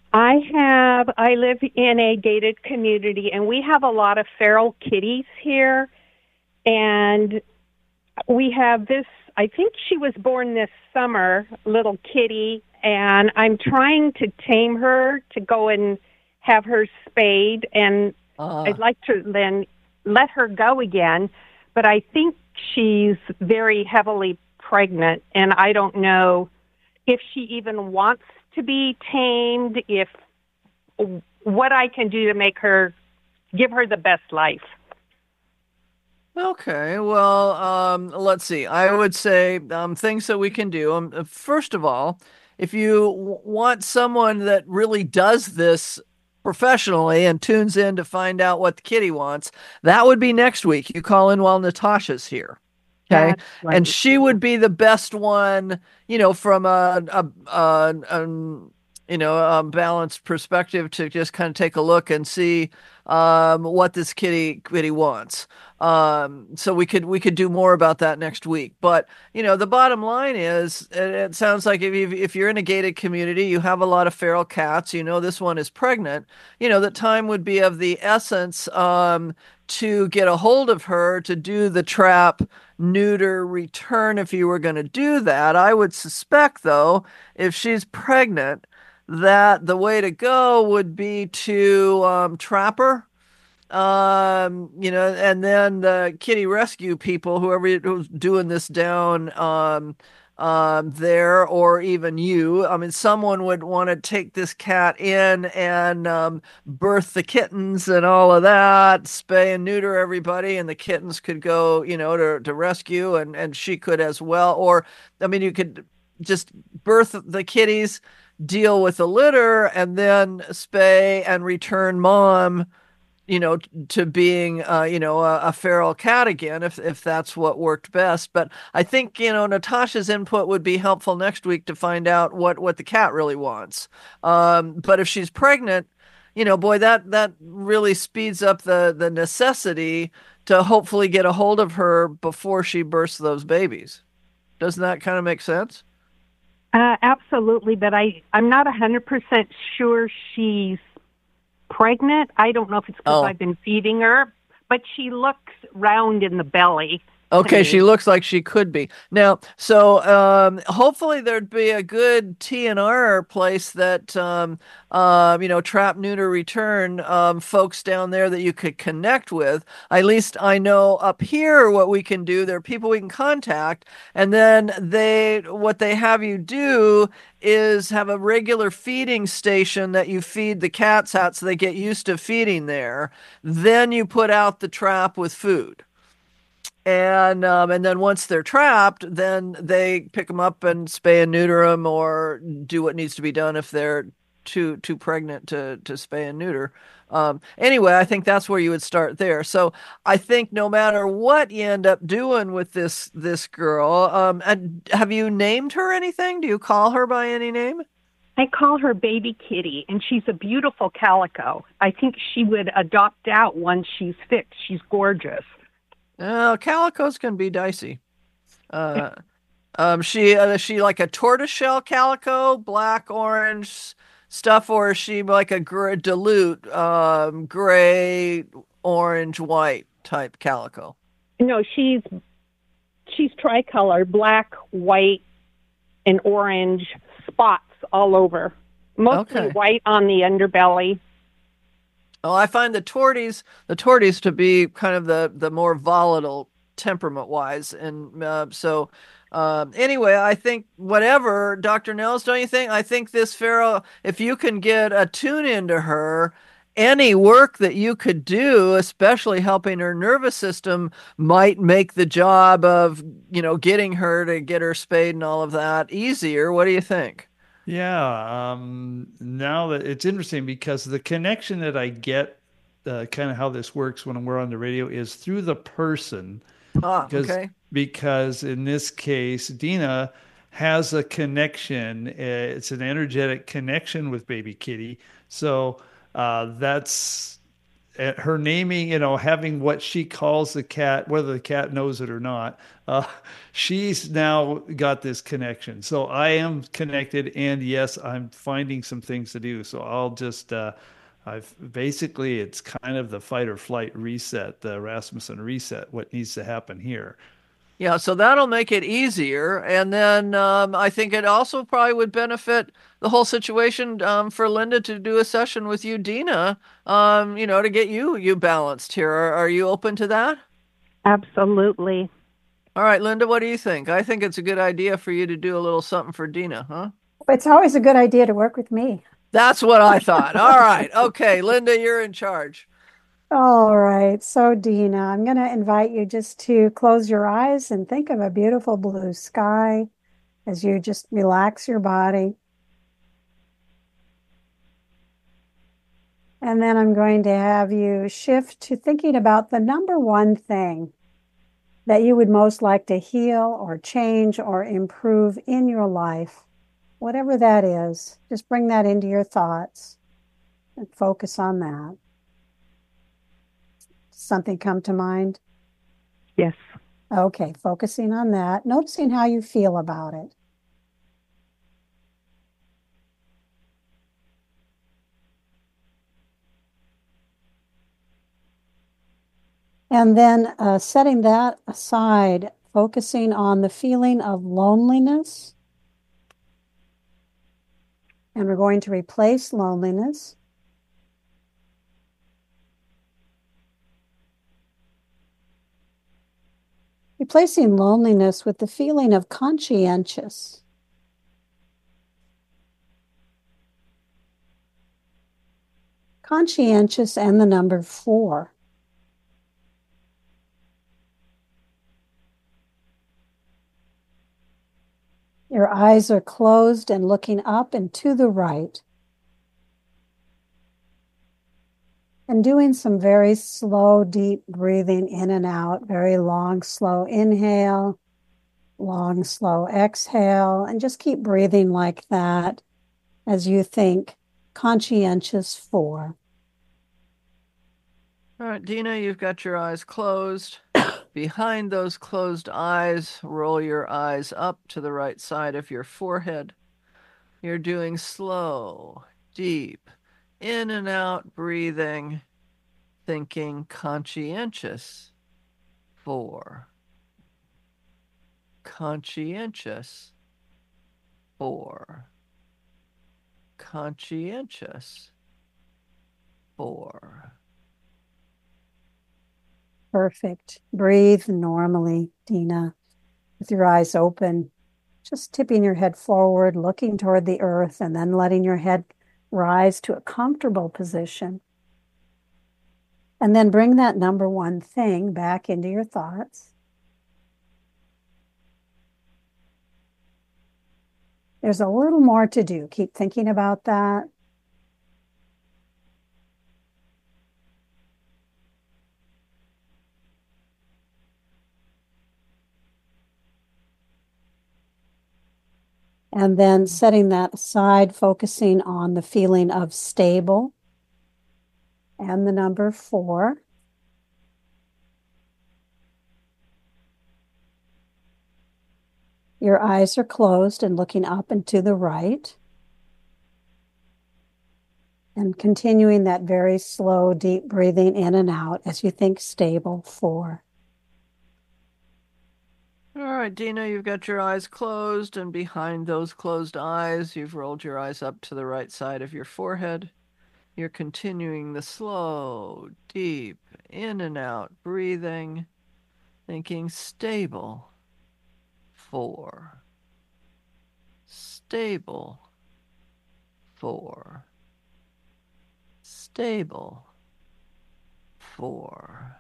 [SPEAKER 12] I have, I live in a gated community, and we have a lot of feral kitties here. And we have this, I think she was born this summer, little kitty, and I'm trying to tame her to go and have her spayed. And
[SPEAKER 3] Uh,
[SPEAKER 12] I'd like to then let her go again, but I think she's very heavily pregnant, and I don't know if she even wants to be tamed, if what I can do to make her, give her the best life.
[SPEAKER 3] Okay, well, um, let's see. I would say um, things that we can do. Um, first of all, if you w- want someone that really does this professionally and tunes in to find out what the kitty wants, that would be next week. You call in while Natasha's here. Okay.
[SPEAKER 12] That's right.
[SPEAKER 3] And she would be the best one, you know, from a, a, a, a you know, a balanced perspective to just kind of take a look and see um, what this kitty kitty wants. Um, so we could we could do more about that next week. But you know, the bottom line is, it, it sounds like if you, if you're in a gated community, you have a lot of feral cats. You know, this one is pregnant. You know, that time would be of the essence um, to get a hold of her to do the trap, neuter, return. If you were going to do that, I would suspect though, if she's pregnant, that the way to go would be to um, trap her, um, you know, and then the kitty rescue people, whoever who's doing this down um, um, there, or even you. I mean, someone would want to take this cat in and um, birth the kittens and all of that, spay and neuter everybody, and the kittens could go, you know, to, to rescue, and, and she could as well. Or, I mean, you could just birth the kitties, deal with the litter, and then spay and return mom, you know, to being, uh, you know, a, a feral cat again, if if that's what worked best. But I think, you know, Natasha's input would be helpful next week to find out what, what the cat really wants. Um, but if she's pregnant, you know, boy, that, that really speeds up the, the necessity to hopefully get a hold of her before she births those babies. Doesn't that kind of make sense?
[SPEAKER 12] Uh, absolutely, but I, I'm not one hundred percent sure she's pregnant. I don't know if it's because
[SPEAKER 3] Oh.
[SPEAKER 12] I've been feeding her, but she looks round in the belly.
[SPEAKER 3] Okay,
[SPEAKER 12] to
[SPEAKER 3] she
[SPEAKER 12] me.
[SPEAKER 3] looks like she could be. Now, so um, hopefully there'd be a good T N R place that, um, uh, you know, trap, neuter, return um, folks down there that you could connect with. At least I know up here what we can do. There are people we can contact, and then they, what they have you do is have a regular feeding station that you feed the cats at so they get used to feeding there. Then you put out the trap with food. And um, and then once they're trapped, then they pick them up and spay and neuter them, or do what needs to be done if they're too too pregnant to to spay and neuter. Um, anyway, I think that's where you would start there. So I think no matter what you end up doing with this this girl, um, and have you named her anything? Do you call her by any name?
[SPEAKER 12] I call her Baby Kitty, and she's a beautiful calico. I think she would adopt out once she's fixed. She's gorgeous.
[SPEAKER 3] Uh, calicos can be dicey. Uh, um, she uh, is she like a tortoiseshell calico, black, orange stuff, or is she like a gr- dilute, um, gray, orange, white type calico?
[SPEAKER 12] No, she's she's tricolor, black, white, and orange spots all over. Mostly
[SPEAKER 3] Okay.
[SPEAKER 12] white on the underbelly.
[SPEAKER 3] Well, I find the torties, the torties to be kind of the, the more volatile temperament wise. And uh, so, um, anyway, I think whatever, Doctor Nels, don't you think? I think this Pharaoh, if you can get a tune into her, any work that you could do, especially helping her nervous system, might make the job of, you know, getting her to get her spayed and all of that easier. What do you think?
[SPEAKER 6] Yeah, um, now that it's interesting because the connection that I get, uh, kind of how this works when we're on the radio, is through the person.
[SPEAKER 3] Ah,
[SPEAKER 6] Because,
[SPEAKER 3] okay.
[SPEAKER 6] because in this case, Dina has a connection. uh, It's an energetic connection with Baby Kitty. So uh, that's uh, her naming, you know, having what she calls the cat, whether the cat knows it or not, uh, she's now got this connection. So I am connected, and yes, I'm finding some things to do. So I'll just, uh, I've basically, it's kind of the fight or flight reset, the Rasmussen reset, what needs to happen here.
[SPEAKER 3] Yeah, so that'll make it easier. And then um, I think it also probably would benefit the whole situation um, for Linda to do a session with you, Dina, um, you know, to get you you balanced here. Are, are you open to that?
[SPEAKER 12] Absolutely.
[SPEAKER 3] All right, Linda, what do you think? I think it's a good idea for you to do a little something for Dina, huh?
[SPEAKER 7] It's always a good idea to work with me.
[SPEAKER 3] That's what I thought. All right. Okay, Linda, you're in charge.
[SPEAKER 7] All right. So, Dina, I'm going to invite you just to close your eyes and think of a beautiful blue sky as you just relax your body. And then I'm going to have you shift to thinking about the number one thing that you would most like to heal or change or improve in your life. Whatever that is, just bring that into your thoughts and focus on that. Something come to mind?
[SPEAKER 12] Yes.
[SPEAKER 7] Okay, focusing on that, noticing how you feel about it. And then uh, setting that aside, focusing on the feeling of loneliness. And we're going to replace loneliness replacing loneliness with the feeling of conscientious. Conscientious and the number four. Your eyes are closed and looking up and to the right. And doing some very slow, deep breathing in and out, very long, slow inhale, long, slow exhale, and just keep breathing like that as you think conscientious four.
[SPEAKER 3] All right, Dina, you've got your eyes closed. Behind those closed eyes, roll your eyes up to the right side of your forehead. You're doing slow, deep, in and out breathing, thinking conscientious. Four. Conscientious. Four. Conscientious. Four.
[SPEAKER 7] Perfect. Breathe normally, Dina, with your eyes open, just tipping your head forward, looking toward the earth, and then letting your head rise to a comfortable position. And then bring that number one thing back into your thoughts. There's a little more to do. Keep thinking about that. And then setting that aside, focusing on the feeling of stable and the number four. Your eyes are closed and looking up and to the right. And continuing that very slow, deep breathing in and out as you think stable four.
[SPEAKER 3] All right, Dina, you've got your eyes closed, and behind those closed eyes, you've rolled your eyes up to the right side of your forehead. You're continuing the slow, deep, in and out breathing, thinking stable. Four. Stable. Four. Stable. Four.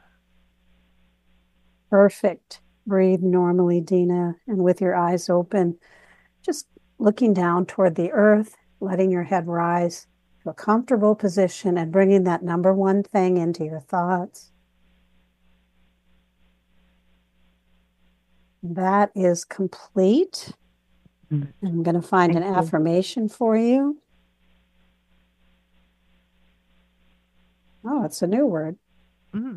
[SPEAKER 7] Perfect. Breathe normally, Dina, and with your eyes open, just looking down toward the earth, letting your head rise to a comfortable position and bringing that number one thing into your thoughts. That is complete. I'm going to find
[SPEAKER 12] Thank
[SPEAKER 7] an
[SPEAKER 12] you.
[SPEAKER 7] affirmation for you. Oh, it's a new word.
[SPEAKER 3] Mm-hmm.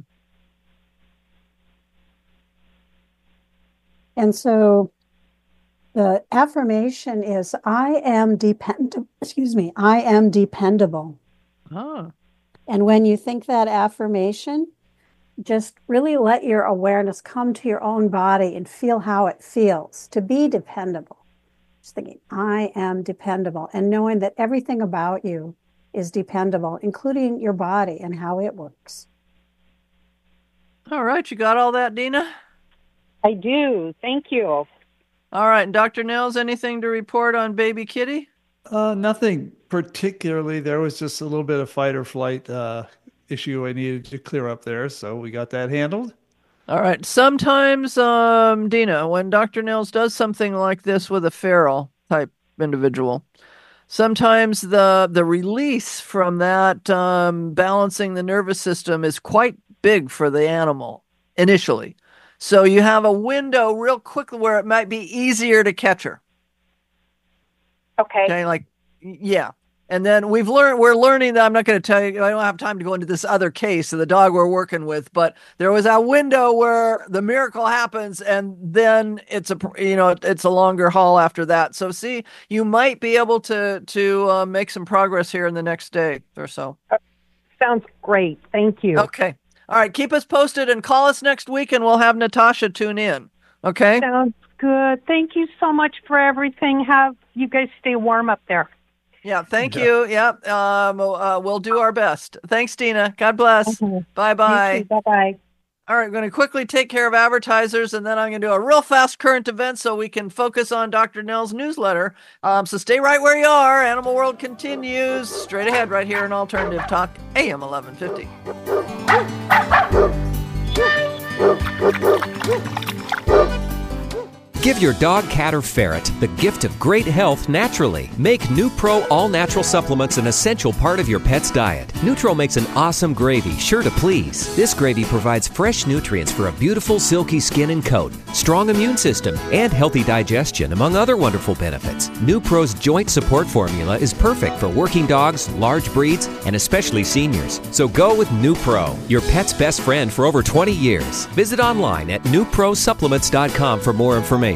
[SPEAKER 7] And so the affirmation is, I am dependable. Excuse me, I am dependable.
[SPEAKER 3] Oh.
[SPEAKER 7] And when you think that affirmation, just really let your awareness come to your own body and feel how it feels to be dependable. Just thinking, I am dependable, and knowing that everything about you is dependable, including your body and how it works.
[SPEAKER 3] All right, you got all that, Dina?
[SPEAKER 12] I do. Thank you.
[SPEAKER 3] All right, and Doctor Nels, anything to report on baby kitty?
[SPEAKER 6] Uh, nothing particularly. There was just a little bit of fight or flight uh, issue I needed to clear up there, so we got that handled.
[SPEAKER 3] All right. Sometimes, um, Dina, when Doctor Nels does something like this with a feral type individual, sometimes the the release from that um, balancing the nervous system is quite big for the animal initially. So you have a window real quickly where it might be easier to catch her.
[SPEAKER 12] Okay.
[SPEAKER 3] Okay, like, yeah. And then we've learned, we're learning that I'm not going to tell you, I don't have time to go into this other case of the dog we're working with, but there was a window where the miracle happens and then it's a, you know, it's a longer haul after that. So see, you might be able to, to uh, make some progress here in the next day or so.
[SPEAKER 12] Uh, sounds great. Thank you.
[SPEAKER 3] Okay. All right. Keep us posted and call us next week and we'll have Natasha tune in. Okay.
[SPEAKER 12] Sounds good. Thank you so much for everything. Have you guys stay warm up there.
[SPEAKER 3] Yeah, thank you. Yeah, um, uh, we'll do our best. Thanks, Dina. God bless.
[SPEAKER 12] Okay.
[SPEAKER 3] Bye-bye.
[SPEAKER 12] Bye-bye.
[SPEAKER 3] All right, I'm going to quickly take care of advertisers, and then I'm going to do a real fast current event so we can focus on Doctor Nell's newsletter. Um, so stay right where you are. Animal World continues straight ahead right here in Alternative Talk, A M eleven fifty.
[SPEAKER 13] Give your dog, cat, or ferret the gift of great health naturally. Make NuPro all-natural supplements an essential part of your pet's diet. NuTro makes an awesome gravy, sure to please. This gravy provides fresh nutrients for a beautiful, silky skin and coat, strong immune system, and healthy digestion, among other wonderful benefits. NuPro's joint support formula is perfect for working dogs, large breeds, and especially seniors. So go with NuPro, your pet's best friend for over twenty years. Visit online at new pro supplements dot com for more information.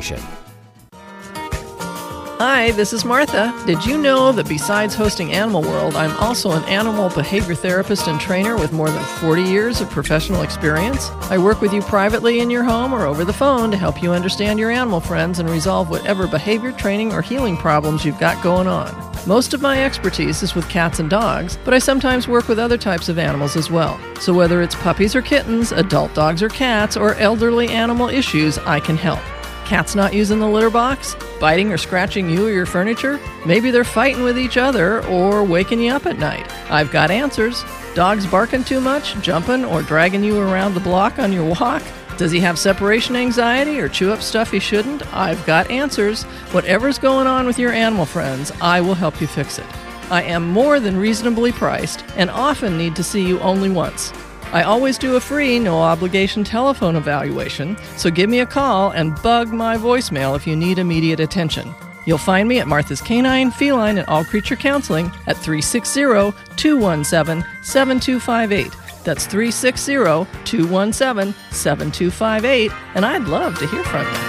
[SPEAKER 3] Hi, this is Martha. Did you know that besides hosting Animal World, I'm also an animal behavior therapist and trainer with more than forty years of professional experience? I work with you privately in your home or over the phone to help you understand your animal friends and resolve whatever behavior training or healing problems you've got going on. Most of my expertise is with cats and dogs, but I sometimes work with other types of animals as well. So whether it's puppies or kittens, adult dogs or cats, or elderly animal issues, I can help. Cats not using the litter box? Biting or scratching you or your furniture? Maybe they're fighting with each other or waking you up at night. I've got answers. Dogs barking too much, jumping, or dragging you around the block on your walk? Does he have separation anxiety or chew up stuff he shouldn't? I've got answers. Whatever's going on with your animal friends, I will help you fix it. I am more than reasonably priced and often need to see you only once. I always do a free, no-obligation telephone evaluation, so give me a call and bug my voicemail if you need immediate attention. You'll find me at Martha's Canine, Feline, and All Creature Counseling at three six zero, two one seven, seven two five eight. That's three six zero, two one seven, seven two five eight, and I'd love to hear from you.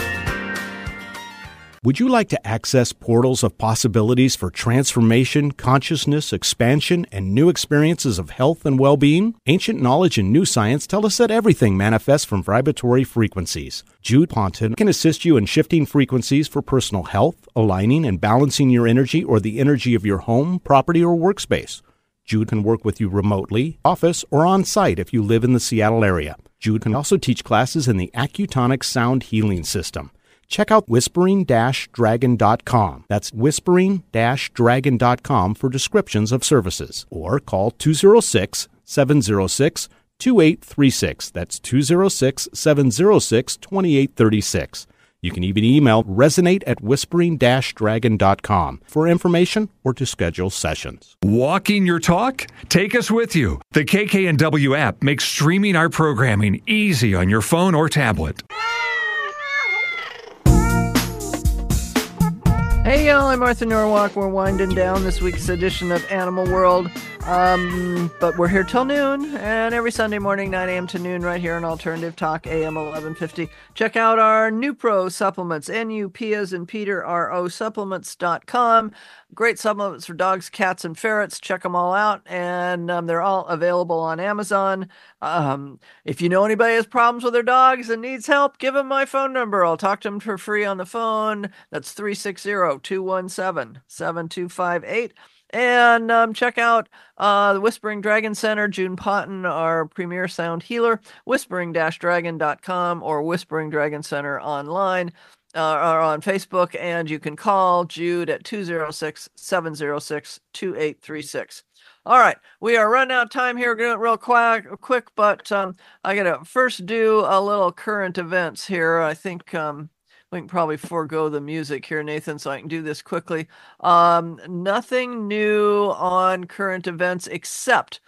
[SPEAKER 14] Would you like to access portals of possibilities for transformation, consciousness, expansion, and new experiences of health and well-being? Ancient knowledge and new science tell us that everything manifests from vibratory frequencies. Jude Ponton can assist you in shifting frequencies for personal health, aligning and balancing your energy or the energy of your home, property, or workspace. Jude can work with you remotely, office, or on-site if you live in the Seattle area. Jude can also teach classes in the Accutonic Sound Healing System. Check out whispering dash dragon dot com. That's whispering dash dragon dot com for descriptions of services. Or call two oh six, seven oh six, two eight three six. That's two oh six, seven oh six, two eight three six. You can even email resonate at whispering dash dragon dot com for information or to schedule sessions.
[SPEAKER 10] Walking your talk? Take us with you. The K K N W app makes streaming our programming easy on your phone or tablet.
[SPEAKER 3] Hey y'all, I'm Arthur Norwalk. We're winding down this week's edition of Animal World. Um, but we're here till noon, and every Sunday morning, nine a.m. to noon, right here on Alternative Talk, A M eleven fifty. Check out our NuPro supplements, N U P as in Peter, R O supplements dot com. Great supplements for dogs, cats, and ferrets. Check them all out, and um, they're all available on Amazon. Um, if you know anybody has problems with their dogs and needs help, give them my phone number. I'll talk to them for free on the phone. That's three six zero, two one seven, seven two five eight. And um, check out uh, the Whispering Dragon Center, June Potton, our premier sound healer, whispering dash dragon dot com or Whispering Dragon Center online uh, or on Facebook. And you can call Jude at two oh six, seven oh six, two eight three six. All right, we are running out of time here. We're going to do it real quick, quick but um, I got to first do a little current events here. I think... Um, We can probably forego the music here, Nathan, so I can do this quickly. Um, nothing new on current events except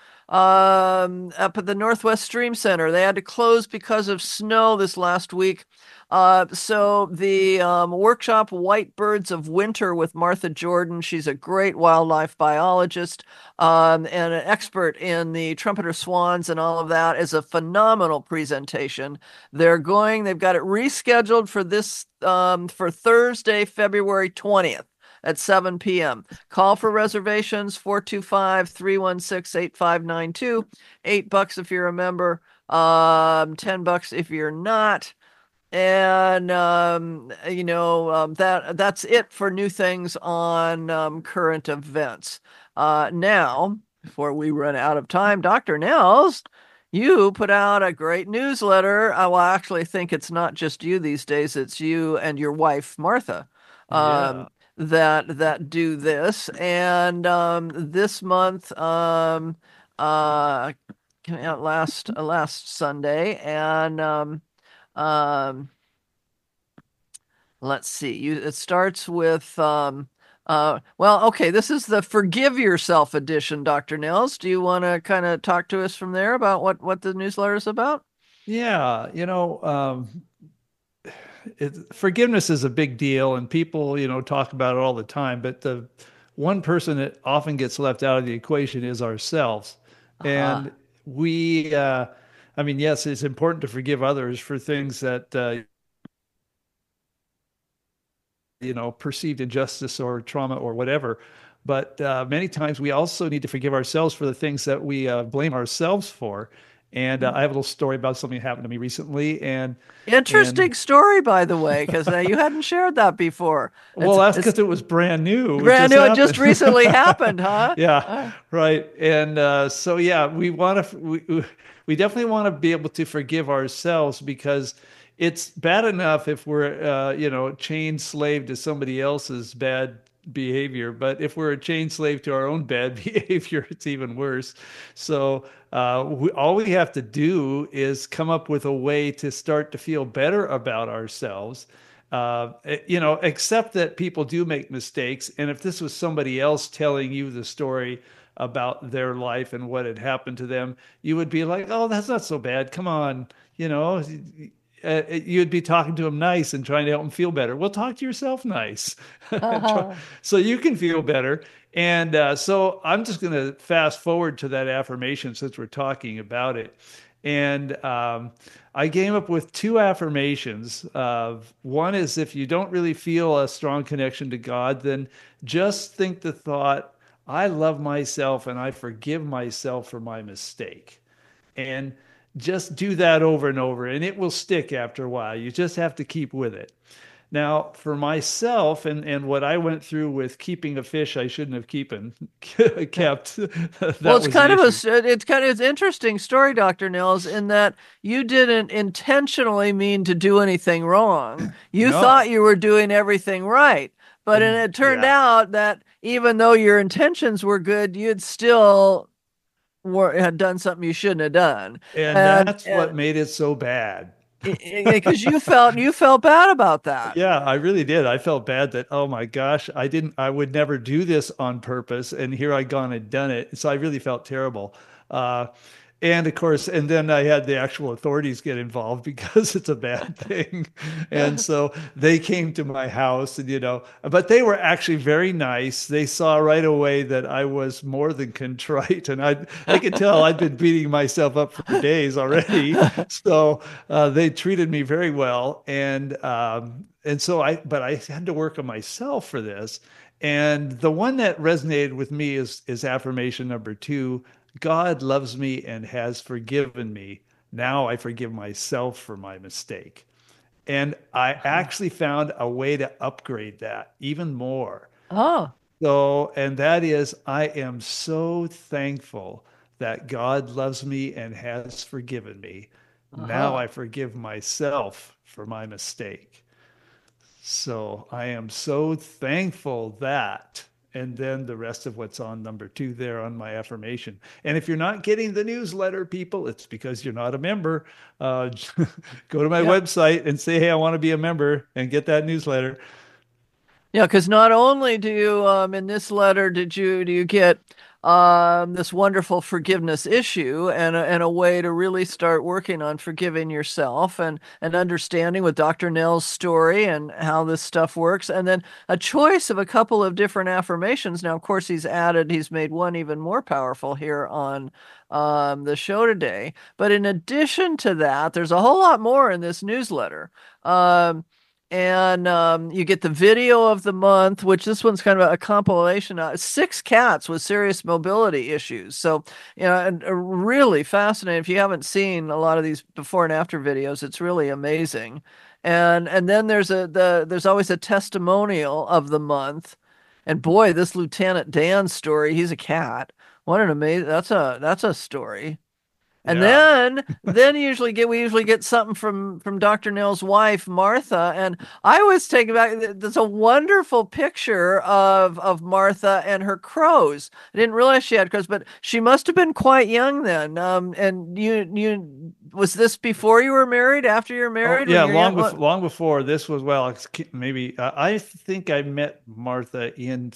[SPEAKER 3] um, up at the Northwest Stream Center. They had to close because of snow this last week. Uh, so the um, workshop White Birds of Winter with Martha Jordan, she's a great wildlife biologist um, and an expert in the trumpeter swans and all of that, is a phenomenal presentation. They're going, they've got it rescheduled for this, um, for Thursday, February twentieth. At seven p.m. Call for reservations, four two five, three one six, eight five nine two. Eight bucks if you're a member, um, ten bucks if you're not. And, um, you know, um, that that's it for new things on um, current events. Uh, now, before we run out of time, Doctor Nels, you put out a great newsletter. I will actually think it's not just you these days. It's you and your wife, Martha. Um,
[SPEAKER 6] Yeah.
[SPEAKER 3] that that do this, and um this month um uh came out last uh, last Sunday, and um um let's see, you it starts with um uh well okay, this is the Forgive Yourself edition. Doctor Nels, do you want to kind of talk to us from there about what what the newsletter is about?
[SPEAKER 6] Yeah, you know, um, it, forgiveness is a big deal, and people, you know, talk about it all the time. But the one person that often gets left out of the equation is ourselves.
[SPEAKER 3] Uh-huh.
[SPEAKER 6] And we, uh, I mean, yes, it's important to forgive others for things that, uh, you know, perceived injustice or trauma or whatever. But uh, many times we also need to forgive ourselves for the things that we uh, blame ourselves for. And uh, I have a little story about something that happened to me recently. And
[SPEAKER 3] Interesting
[SPEAKER 6] and,
[SPEAKER 3] story, by the way, because uh, you hadn't shared that before.
[SPEAKER 6] well, that's because it was brand new. It
[SPEAKER 3] Brand
[SPEAKER 6] just
[SPEAKER 3] new. It just
[SPEAKER 6] happened.
[SPEAKER 3] recently happened, huh?
[SPEAKER 6] Yeah, right. And uh, so, yeah, we want to, we, we definitely want to be able to forgive ourselves, because it's bad enough if we're, uh, you know, chained slave to somebody else's bad behavior, but if we're a chained slave to our own bad behavior, it's even worse. So uh, we, all we have to do is come up with a way to start to feel better about ourselves. Uh, you know, accept that people do make mistakes. And if this was somebody else telling you the story about their life and what had happened to them, you would be like, oh, that's not so bad. Come on. You know, uh, you'd be talking to them nice and trying to help them feel better. Well, talk to yourself nice
[SPEAKER 3] Uh-huh.
[SPEAKER 6] so you can feel better. And uh, so I'm just going to fast forward to that affirmation since we're talking about it. And um, I came up with two affirmations. Uh, one is, if you don't really feel a strong connection to God, then just think the thought, I love myself and I forgive myself for my mistake. And just do that over and over, and it will stick after a while. You just have to keep with it. Now, for myself and, and what I went through with keeping a fish I shouldn't have keepin, kept. that
[SPEAKER 3] Well, it's
[SPEAKER 6] was
[SPEAKER 3] kind
[SPEAKER 6] the
[SPEAKER 3] of a
[SPEAKER 6] issue.
[SPEAKER 3] s- it's kind of it's an interesting story, Doctor Nils, in that you didn't intentionally mean to do anything wrong. You
[SPEAKER 6] No.
[SPEAKER 3] thought you were doing everything right, but
[SPEAKER 6] And-
[SPEAKER 3] and it turned
[SPEAKER 6] yeah.
[SPEAKER 3] out that even though your intentions were good, you'd still were had done something you shouldn't have done.
[SPEAKER 6] And
[SPEAKER 3] And-
[SPEAKER 6] that's what made it so bad.
[SPEAKER 3] Because you felt you felt bad about that.
[SPEAKER 6] Yeah, I really did. I felt bad that, oh my gosh, I didn't, I would never do this on purpose. And here I gone and done it. So I really felt terrible. Uh, And of course, and then I had the actual authorities get involved because it's a bad thing. And so they came to my house and, you know, but they were actually very nice. They saw right away that I was more than contrite. And I I could tell I'd been beating myself up for days already. So uh, they treated me very well. And, um, and so I, but I had to work on myself for this. And the one that resonated with me is, is affirmation number two. God loves me and has forgiven me. Now I forgive myself for my mistake. And I actually found a way to upgrade that even more.
[SPEAKER 3] Oh.
[SPEAKER 6] So, and that is, I am so thankful that God loves me and has forgiven me.
[SPEAKER 3] Uh-huh.
[SPEAKER 6] Now I forgive myself for my mistake. So I am so thankful that, and then the rest of what's on number two there on my affirmation. And if you're not getting the newsletter, people, it's because you're not a member. Uh, go to my
[SPEAKER 3] Yeah.
[SPEAKER 6] website and say, hey, I want to be a member, and get that newsletter.
[SPEAKER 3] Yeah, because not only do you, um, in this letter, did you do you get um, this wonderful forgiveness issue and a, and a way to really start working on forgiving yourself and and understanding with Doctor Nell's story and how this stuff works, and then a choice of a couple of different affirmations. Now, of course, he's added, he's made one even more powerful here on um, the show today. But in addition to that, there's a whole lot more in this newsletter. Um, And um, you get the video of the month, which this one's kind of a, a compilation of six cats with serious mobility issues. So, you know, and uh, really fascinating. If you haven't seen a lot of these before and after videos, it's really amazing. And and then there's a the there's always a testimonial of the month. And boy, this Lieutenant Dan story, he's a cat. What an amazing that's a that's a story. And
[SPEAKER 6] Yeah.
[SPEAKER 3] then, then usually get we usually get something from from Doctor Nell's wife, Martha. And I was taken back. There's a wonderful picture of of Martha and her crows. I didn't realize she had crows, but she must have been quite young then. Um, and you you was this before you were married? After you were married?
[SPEAKER 6] Oh, yeah,
[SPEAKER 3] When you were
[SPEAKER 6] long,
[SPEAKER 3] young?
[SPEAKER 6] bef- long before this was, well, it's ki- maybe, uh, I think I met Martha in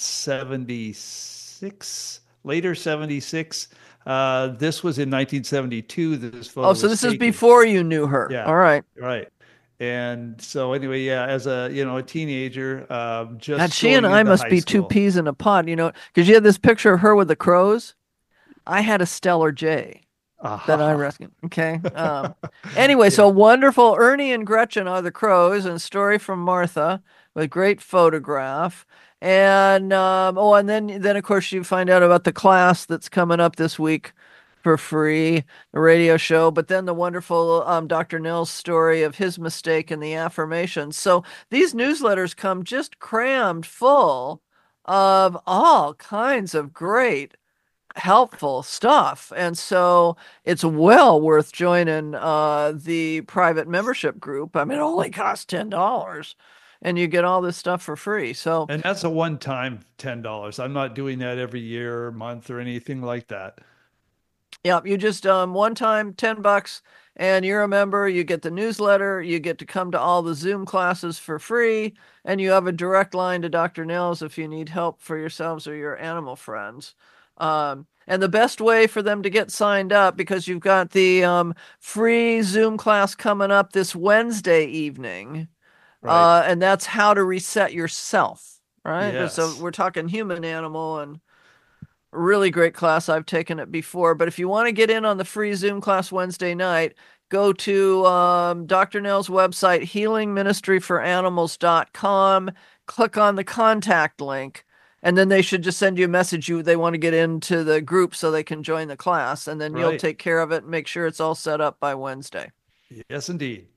[SPEAKER 6] seventy-six, later seventy-six. Uh, this was in nineteen seventy-two. This photo
[SPEAKER 3] Oh, so
[SPEAKER 6] was
[SPEAKER 3] this is
[SPEAKER 6] taken.
[SPEAKER 3] before you knew her.
[SPEAKER 6] Yeah.
[SPEAKER 3] All right.
[SPEAKER 6] Right. And so anyway, yeah, as a, you know, a teenager, um, just
[SPEAKER 3] God, she and
[SPEAKER 6] going
[SPEAKER 3] I
[SPEAKER 6] into
[SPEAKER 3] must
[SPEAKER 6] high
[SPEAKER 3] be two
[SPEAKER 6] school.
[SPEAKER 3] peas in a pod, you know, because you had this picture of her with the crows. I had a Stellar J that I rescued. Okay. Um, anyway, so wonderful. Ernie and Gretchen are the crows, and story from Martha with great photograph. And um, oh, and then then of course you find out about the class that's coming up this week for free, the radio show, but then the wonderful um, Doctor Nell's story of his mistake and the affirmations. So these newsletters come just crammed full of all kinds of great, helpful stuff. And so it's well worth joining uh, the private membership group. I mean, it only costs ten dollars. And you get all this stuff for free. So,
[SPEAKER 6] And that's a one-time ten dollars. I'm not doing that every year or month or anything like that.
[SPEAKER 3] yeah, you just um one time ten bucks, and you're a member. You get the newsletter. You get to come to all the Zoom classes for free, and you have a direct line to Doctor Nell's if you need help for yourselves or your animal friends. Um, and the best way for them to get signed up, because you've got the um free Zoom class coming up this Wednesday evening.
[SPEAKER 6] Right.
[SPEAKER 3] Uh, and that's how to reset yourself, right?
[SPEAKER 6] Yes.
[SPEAKER 3] So we're talking human animal, and really great class. I've taken it before. But if you want to get in on the free Zoom class Wednesday night, go to um, Doctor Nell's website, healing ministry for animals dot com, click on the contact link, and then they should just send you a message you they want to get into the group so they can join the class, and then you'll
[SPEAKER 6] Right.
[SPEAKER 3] take care of it and make sure it's all set up by Wednesday.
[SPEAKER 6] Yes, indeed.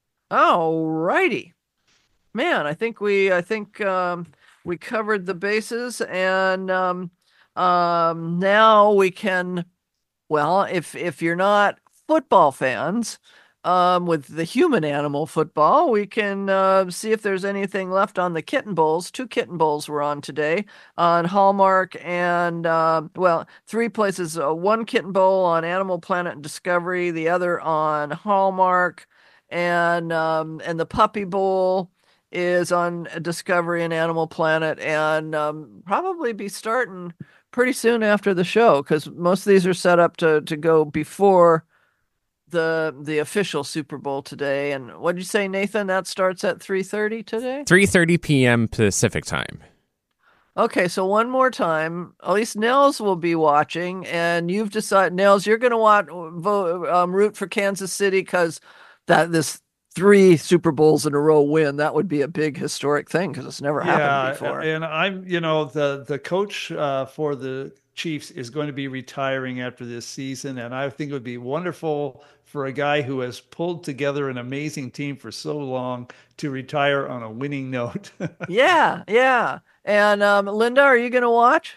[SPEAKER 3] All righty. Man, I think we I think um, we covered the bases, and um, um, now we can, well, if if you're not football fans, um, with the human animal football, we can uh, see if there's anything left on the kitten bowls. Two kitten bowls were on today on Hallmark, and uh, well, three places. Uh, one kitten bowl on Animal Planet and Discovery, the other on Hallmark, and um, and the puppy bowl. is on Discovery and Animal Planet, and um, probably be starting pretty soon after the show, because most of these are set up to to go before the the official Super Bowl today. And what did you say, Nathan? That starts at three thirty today?
[SPEAKER 4] three thirty p.m. Pacific time.
[SPEAKER 3] Okay, so one more time, at least Nels will be watching, and you've decided, Nels, you're going to want vote, um, root for Kansas City because that this three Super Bowls in a row win, that would be a big historic thing because it's never happened before.
[SPEAKER 6] And I'm, you know, the the coach uh, for the Chiefs is going to be retiring after this season, and I think it would be wonderful for a guy who has pulled together an amazing team for so long to retire on a winning note.
[SPEAKER 3] Yeah, yeah. And um, Linda, are you going to watch?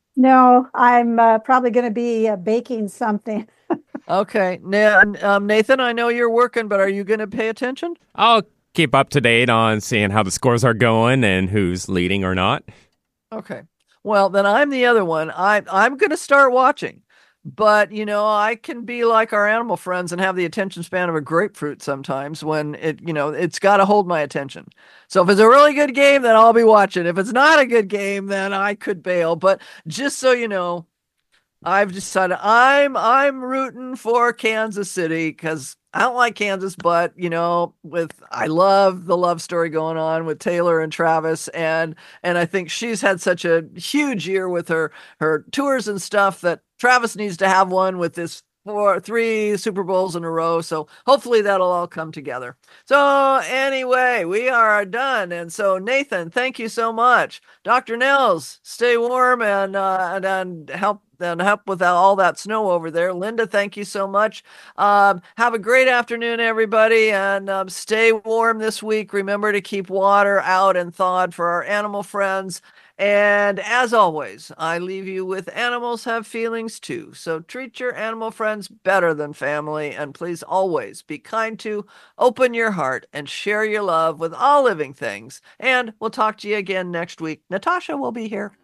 [SPEAKER 7] No, I'm uh, probably going to be uh, baking something.
[SPEAKER 3] Okay. Na- um, Nathan, I know you're working, but are you going to pay attention?
[SPEAKER 4] I'll keep up to date on seeing how the scores are going and who's leading or not.
[SPEAKER 3] Okay. Well, then I'm the other one. I, I'm going to start watching. But, you know, I can be like our animal friends and have the attention span of a grapefruit sometimes when it, you know, it's got to hold my attention. So if it's a really good game, then I'll be watching. If it's not a good game, then I could bail. But just so you know, I've decided I'm I'm rooting for Kansas City because I don't like Kansas, but you know, with I love the love story going on with Taylor and Travis, and and I think she's had such a huge year with her her tours and stuff that Travis needs to have one with this four three Super Bowls in a row. So hopefully that'll all come together. So anyway, we are done. And so Nathan, thank you so much. Doctor Nels, stay warm and uh, and, and help. And help with all that snow over there. Linda, thank you so much. Um, have a great afternoon, everybody, and um, stay warm this week. Remember to keep water out and thawed for our animal friends. And as always, I leave you with animals have feelings too. So treat your animal friends better than family. And please always be kind to, open your heart, and share your love with all living things. And we'll talk to you again next week. Natasha will be here.